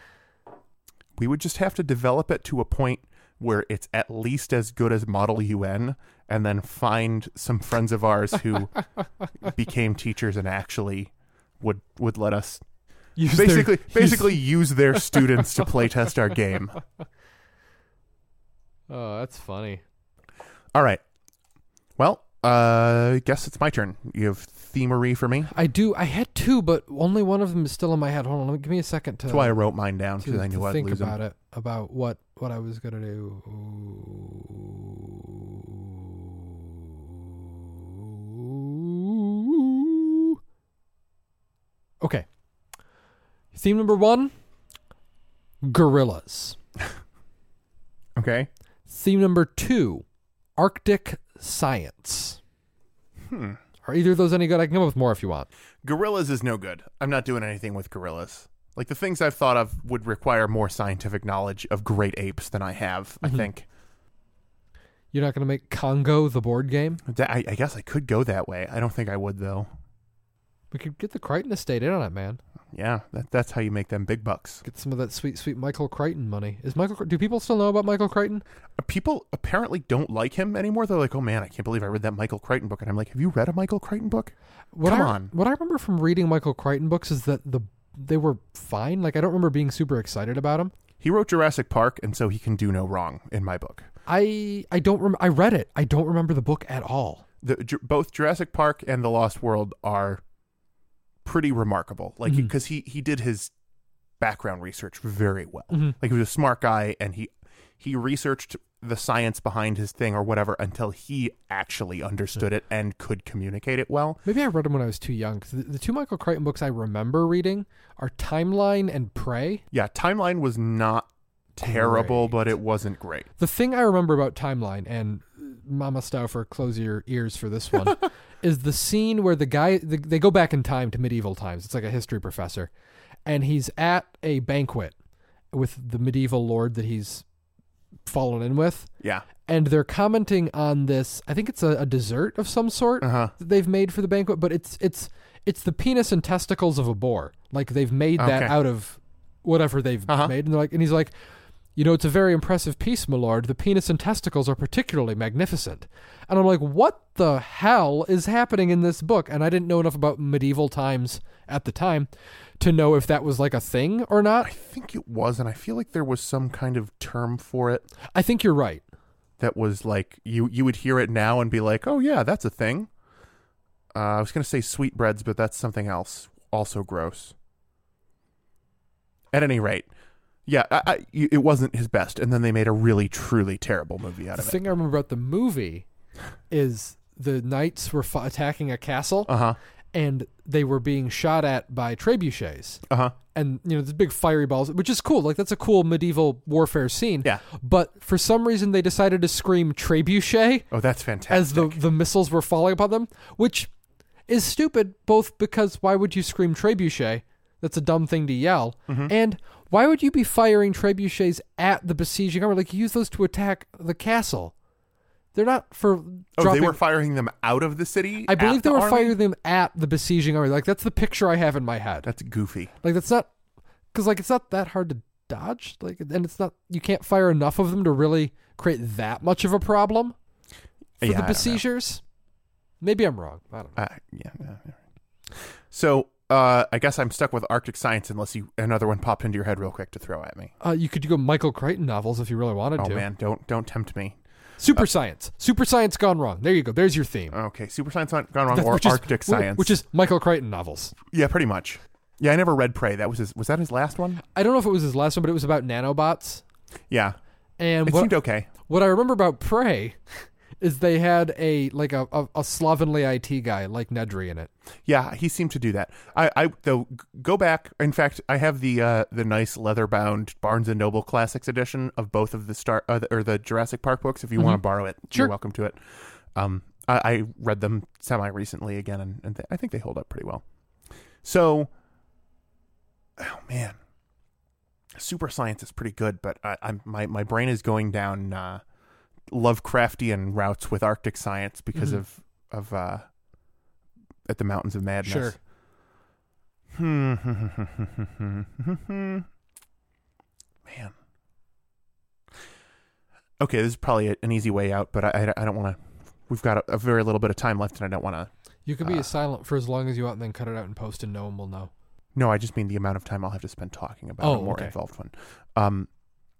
We would just have to develop it to a point where it's at least as good as Model U N, and then find some friends of ours who became teachers and actually would would let us Use their- basically use- basically use their students to play test our game. Oh, that's funny. All right. Well, uh, I guess it's my turn. You have themery for me. I do. I had two, but only one of them is still in my head. Hold on, let me, give me a second to, That's why I wrote mine down, to, because I knew to I'd think lose them. about it, about what, what I was gonna do. Theme number one, gorillas. Okay. Theme number two, Arctic science. Hmm. Are either of those any good? I can come up with more if you want. Gorillas is no good. I'm not doing anything with gorillas. Like, the things I've thought of would require more scientific knowledge of great apes than I have, I Mhm. think. You're not going to make Congo the board game? That- I, I guess I could go that way. I don't think I would, though. We could get the Crichton estate in on it, man. Yeah, that, that's how you make them big bucks. Get some of that sweet, sweet Michael Crichton money. Is Michael? Do people still know about Michael Crichton? People apparently don't like him anymore. They're like, oh man, I can't believe I read that Michael Crichton book. And I'm like, have you read a Michael Crichton book? What Come I, on. What I remember from reading Michael Crichton books is that the they were fine. Like, I don't remember being super excited about them. He wrote Jurassic Park, and so he can do no wrong in my book. I I don't rem- I read it. I don't remember the book at all. The, Ju- both Jurassic Park and The Lost World are pretty remarkable. Like, Mhm. because he, he did his background research very well. Mhm. Like, he was a smart guy, and he he researched the science behind his thing or whatever until he actually understood it and could communicate it well. Maybe I read them when I was too young. 'Cause the, the two Michael Crichton books I remember reading are Timeline and Prey. Yeah, Timeline was not terrible, Great. but it wasn't great. The thing I remember about Timeline, and Mama Stauffer, close your ears for this one, is the scene where the guy, the, they go back in time to medieval times. It's like a history professor. And he's at a banquet with the medieval lord that he's fallen in with. Yeah. And they're commenting on this, I think it's a, a dessert of some sort Uh-huh. that they've made for the banquet, but it's it's it's the penis and testicles of a boar. Like, they've made that Okay. out of whatever they've Uh-huh. made. And they're like, and he's like, you know, it's a very impressive piece, my lord. The penis and testicles are particularly magnificent. And I'm like, what the hell is happening in this book? And I didn't know enough about medieval times at the time to know if that was like a thing or not. I think it was, and I feel like there was some kind of term for it I think you're right. that was like, you, you would hear it now and be like, oh yeah, that's a thing. Uh, I was going to say sweetbreads, but that's something else. Also gross. At any rate, yeah, I, I, it wasn't his best, and then they made a really, truly terrible movie out The of it. thing I remember about the movie is the knights were f- attacking a castle, Uh-huh. and they were being shot at by trebuchets. Uh-huh. And, you know, these big fiery balls, which is cool. Like, that's a cool medieval warfare scene. Yeah. But for some reason, they decided to scream trebuchet Oh, that's fantastic. as the, the missiles were falling upon them, which is stupid, both because why would you scream trebuchet? That's a dumb thing to yell. Mhm. And why would you be firing trebuchets at the besieging army? Like, you use those to attack the castle. They're not for Oh, dropping... they were firing them out of the city? I believe at they the were army? firing them at the besieging army. Like, that's the picture I have in my head. That's goofy. Like, that's not... Because, like, it's not that hard to dodge. Like, and it's not... You can't fire enough of them to really create that much of a problem for Yeah, I the don't know. besiegers. Maybe I'm wrong. I don't know. Uh, yeah, yeah, yeah. So, uh, I guess I'm stuck with Arctic science unless you another one popped into your head real quick to throw at me. Uh, you could go Michael Crichton novels if you really wanted Oh to. man, don't don't tempt me. Super science. Super science gone wrong. There you go. There's your theme. Okay, super science gone wrong, That- or which is- Arctic wh- science, Which is Michael Crichton novels. yeah, pretty much. Yeah, I never read Prey. That was his. Was that his last one? I don't know if it was his last one, but it was about nanobots. Yeah, And it what, seemed okay. what I remember about Prey is they had a like a, a, a slovenly I T guy like Nedry in it. Yeah, he seemed to do that. I, I though g- go back. In fact, I have the uh, the nice leather bound Barnes and Noble Classics edition of both of the Star uh, or the Jurassic Park books. If you want to borrow it, Sure. you're welcome to it. Um, I, I read them semi recently again, and, and th- I think they hold up pretty well. So, oh man, super science is pretty good, but I, I'm my my brain is going down uh, Lovecraftian routes with Arctic science because Mhm. of of uh, at the Mountains of Madness. Sure. Hmm. Man. Okay, this is probably a- an easy way out, but I, I, I don't want to. We've got a, a very little bit of time left, and I don't want to. You can be Uh, silent for as long as you want and then cut it out and post and no one will know. No, I just mean the amount of time I'll have to spend talking about Oh, a more okay. involved one. Um,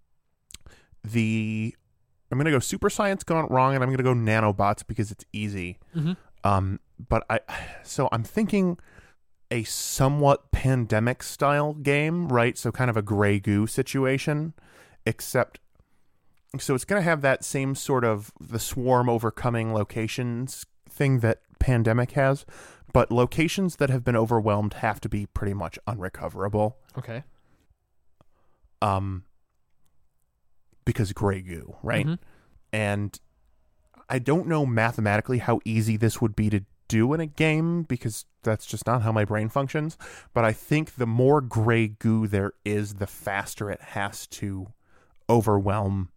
the I'm gonna go super science gone wrong, and I'm gonna go nanobots because it's easy. Mm-hmm. Um, but I, so I'm thinking a somewhat pandemic style game, right? So kind of a Grey Goo situation, except so it's going to have that same sort of the swarm overcoming locations thing that Pandemic has, but locations that have been overwhelmed have to be pretty much unrecoverable. Okay. Um, because gray goo, right? Mm-hmm. And I don't know mathematically how easy this would be to do in a game, because that's just not how my brain functions. But I think the more gray goo there is, the faster it has to overwhelm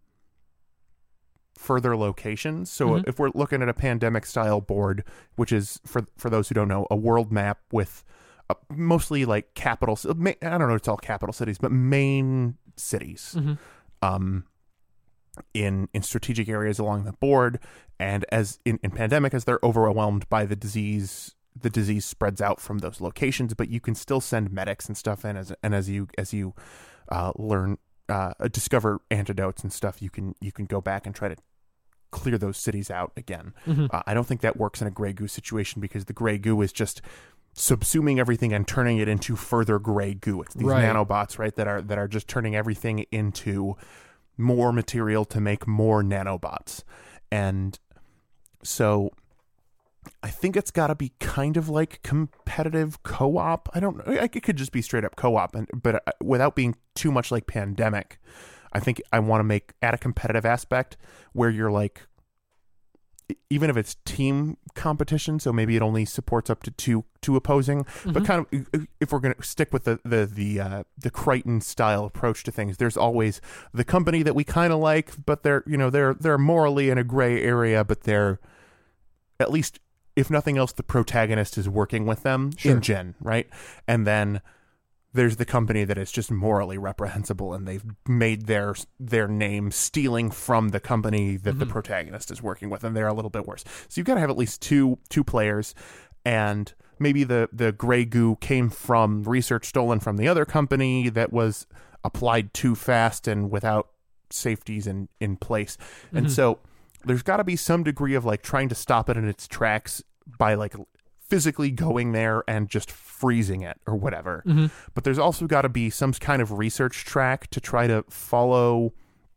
further locations. So mm-hmm. if we're looking at a pandemic style board, which is, for for those who don't know, a world map with uh, mostly like capital, I don't know if it's all capital cities, but main cities mm-hmm. um, in in strategic areas along the board. And as in, in pandemic, as they're overwhelmed by the disease, the disease spreads out from those locations, but you can still send medics and stuff in, as and as you as you uh, learn uh, discover antidotes and stuff, you can you can go back and try to clear those cities out again. Mm-hmm. Uh, I don't think that works in a gray goo situation, because the gray goo is just subsuming everything and turning it into further gray goo. It's these right. nanobots, right, that are that are just turning everything into more material to make more nanobots. And so I think it's got to be kind of like competitive co-op. I don't know. It could just be straight up co-op, and but without being too much like Pandemic. I think I want to make add a competitive aspect where you're like, even if it's team competition, so maybe it only supports up to two two opposing, mm-hmm. but kind of if we're going to stick with the the the uh, the Crichton style approach to things, there's always the company that we kind of like, but they're you know they're they're morally in a gray area, but they're at least, if nothing else, the protagonist is working with them sure. in Gen, right? And then there's the company that is just morally reprehensible, and they've made their their name stealing from the company that mm-hmm. the protagonist is working with, and they're a little bit worse. So you've got to have at least two two players, and maybe the, the gray goo came from research stolen from the other company that was applied too fast and without safeties in, in place. Mm-hmm. And so there's got to be some degree of like trying to stop it in its tracks by like physically going there and just freezing it or whatever. Mm-hmm. But there's also got to be some kind of research track to try to follow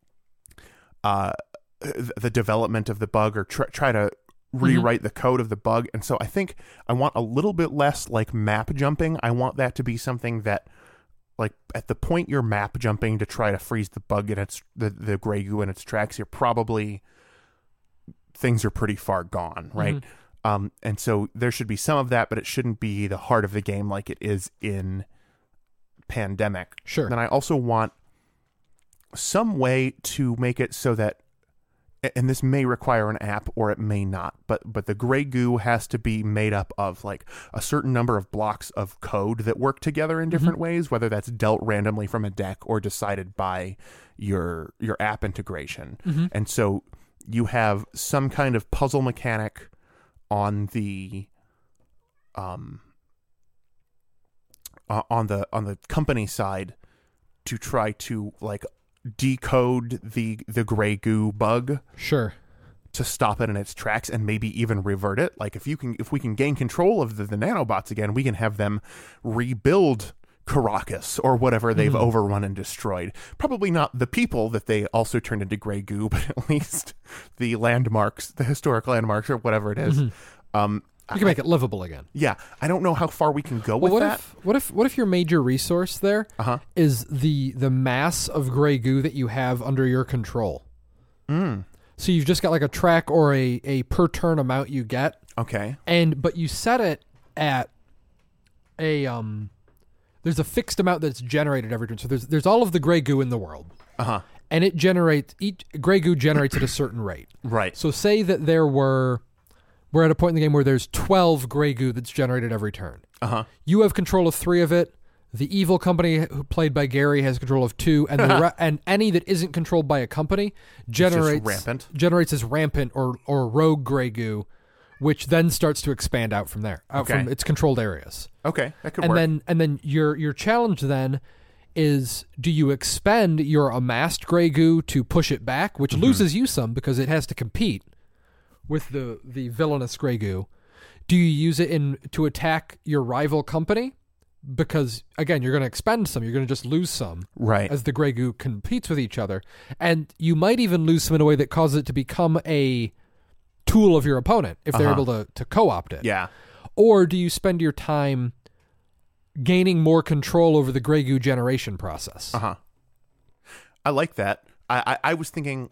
uh, the development of the bug, or try, try to rewrite mm-hmm. the code of the bug. And so I think I want a little bit less like map jumping. I want that to be something that, like, at the point you're map jumping to try to freeze the bug in its the, the gray goo in its tracks, you're probably things are pretty far gone, right? Mm-hmm. Um, and so there should be some of that, but it shouldn't be the heart of the game like it is in Pandemic. Sure. And I also want some way to make it so that, and this may require an app or it may not, but but the gray goo has to be made up of like a certain number of blocks of code that work together in different mm-hmm. ways, whether that's dealt randomly from a deck or decided by your your app integration. Mm-hmm. And so you have some kind of puzzle mechanic on the um uh, on the on the company side to try to like decode the the gray goo bug, sure, to stop it in its tracks and maybe even revert it. Like if you can if we can gain control of the, the nanobots again, we can have them rebuild Caracas or whatever they've mm. overrun and destroyed. Probably not the people that they also turned into gray goo, but at least the landmarks, the historic landmarks or whatever it is. Mm-hmm. Um, you can I, make it livable again. Yeah. I don't know how far we can go well, with what that. If, what if what if your major resource there uh-huh. is the the mass of gray goo that you have under your control? Mm. So you've just got like a track or a, a per turn amount you get. Okay. And but you set it at a um there's a fixed amount that's generated every turn. So there's there's all of the gray goo in the world. Uh-huh. And it generates each gray goo generates at a certain rate. Right. So say that there were we're at a point in the game where there's twelve gray goo that's generated every turn. Uh-huh. You have control of three of it. The evil company, who played by Gary, has control of two, and the ra- and any that isn't controlled by a company generates rampant. generates as rampant or or rogue gray goo, which then starts to expand out from there, out okay. from its controlled areas. Okay, that could and work. then and then your your challenge then is, do you expend your amassed gray goo to push it back, which mm-hmm. loses you some because it has to compete with the the villainous gray goo? Do you use it in to attack your rival company? Because, again, you're going to expend some. You're going to just lose some. Right. As the gray goo competes with each other. And you might even lose some in a way that causes it to become a tool of your opponent if they're uh-huh. able to, to co-opt it. Yeah. Or do you spend your time gaining more control over the Grey Goo generation process? Uh-huh. I like that. I, I, I was thinking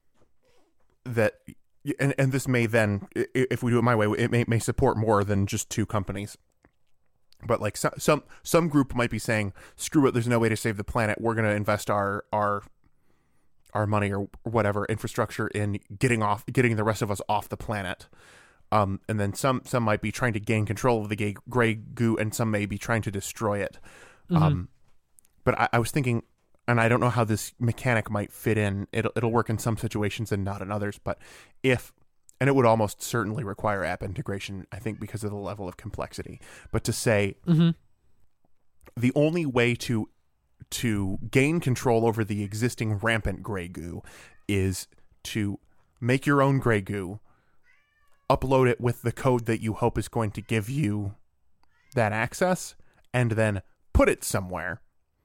that, and, and this may then, if we do it my way, it may, may support more than just two companies. But like some, some some group might be saying, screw it, there's no way to save the planet. We're going to invest our our our money or whatever infrastructure in getting off, getting the rest of us off the planet. Um, and then some some might be trying to gain control of the gay, Grey Goo, and some may be trying to destroy it. Mm-hmm. Um, but I, I was thinking, and I don't know how this mechanic might fit in. It'll it'll work in some situations and not in others. But if And it would almost certainly require app integration, I think, because of the level of complexity. But to say mm-hmm. the only way to to gain control over the existing rampant Grey Goo is to make your own Grey Goo, upload it with the code that you hope is going to give you that access, and then put it somewhere.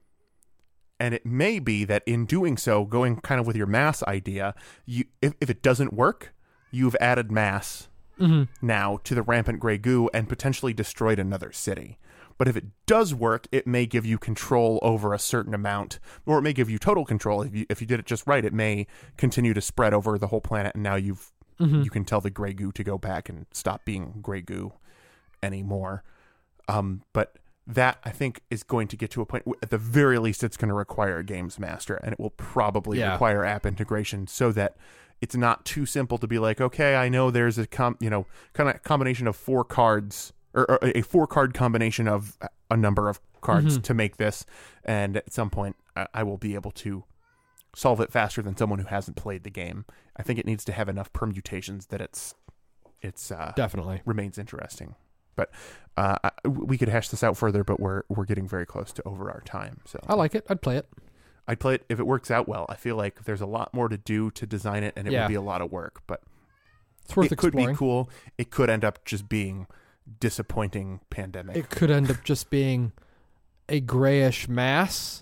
And it may be that in doing so, going kind of with your mass idea, you if, if it doesn't work, you've added mass mm-hmm. now to the rampant Grey Goo and potentially destroyed another city. But if it does work, it may give you control over a certain amount, or it may give you total control. If you if you did it just right, it may continue to spread over the whole planet, and now you've mm-hmm. you can tell the Grey Goo to go back and stop being Grey Goo anymore. Um, but that, I think, is going to get to a point, at the very least, it's going to require a games master, and it will probably yeah. require app integration so that it's not too simple to be like, okay, I know there's a com- you know, kind of combination of four cards, or, or a four card combination of a number of cards mm-hmm. to make this, and at some point I, I will be able to solve it faster than someone who hasn't played the game. I think it needs to have enough permutations that it's it's uh, definitely remains interesting. But uh, I, we could hash this out further, but we're we're getting very close to over our time. So I like it. I'd play it. I'd play it if it works out well. I feel like there's a lot more to do to design it, and it yeah. would be a lot of work. But it's worth it exploring. Could be cool. It could end up just being disappointing pandemic. It could end up just being a grayish mass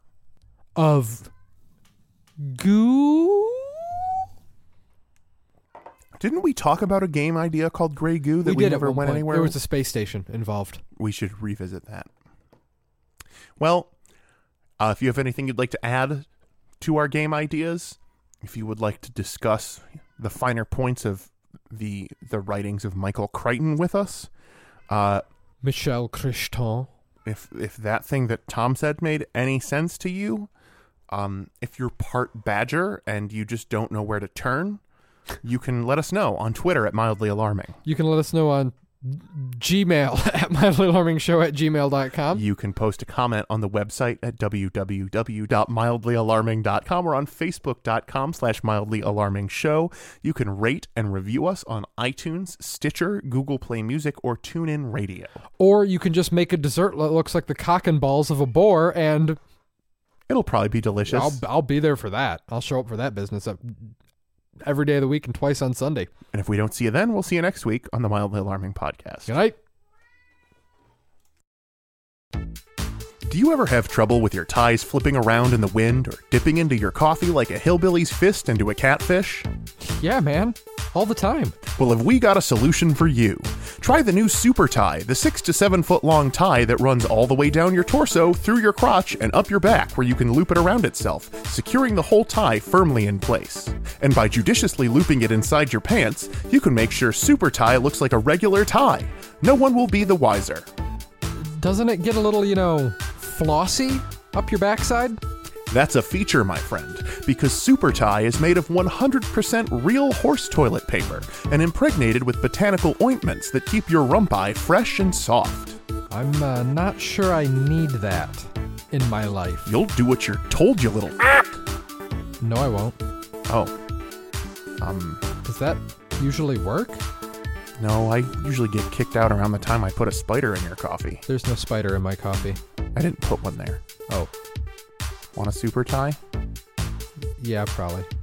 of goo. Didn't we talk about a game idea called Grey Goo that we, we did never went point. anywhere? There was a space station involved. We should revisit that. Well, uh, if you have anything you'd like to add to our game ideas, if you would like to discuss the finer points of the the writings of Michael Crichton with us, uh, Michel Crichton, if if that thing that Tom said made any sense to you, um, if you're part Badger and you just don't know where to turn, you can let us know on Twitter at Mildly Alarming. You can let us know on Gmail at mildly alarming show at gmail dot com. You can post a comment on the website at w w w dot mildly alarming dot com or on facebook dot com slash mildly alarming show. You can rate and review us on iTunes, Stitcher, Google Play Music, or TuneIn Radio. Or you can just make a dessert that looks like the cock and balls of a boar, and it'll probably be delicious. I'll, I'll be there for that. I'll show up for that business every day of the week and twice on Sunday. And if we don't see you then, we'll see you next week on the Mildly Alarming Podcast. Good night. Do you ever have trouble with your ties flipping around in the wind or dipping into your coffee like a hillbilly's fist into a catfish? Yeah, man. All the time. Well, have we got a solution for you? Try the new Super Tie, the six to seven foot long tie that runs all the way down your torso, through your crotch, and up your back, where you can loop it around itself, securing the whole tie firmly in place. And by judiciously looping it inside your pants, you can make sure Super Tie looks like a regular tie. No one will be the wiser. Doesn't it get a little, you know, flossy up your backside? That's a feature, my friend, because Super Tie is made of one hundred percent real horse toilet paper and impregnated with botanical ointments that keep your rumpi fresh and soft. I'm uh, not sure I need that in my life. You'll do what you're told, you little... No, I won't. Oh. Um... Does that usually work? No, I usually get kicked out around the time I put a spider in your coffee. There's no spider in my coffee. I didn't put one there. Oh. Want a Super Tie? Yeah, probably.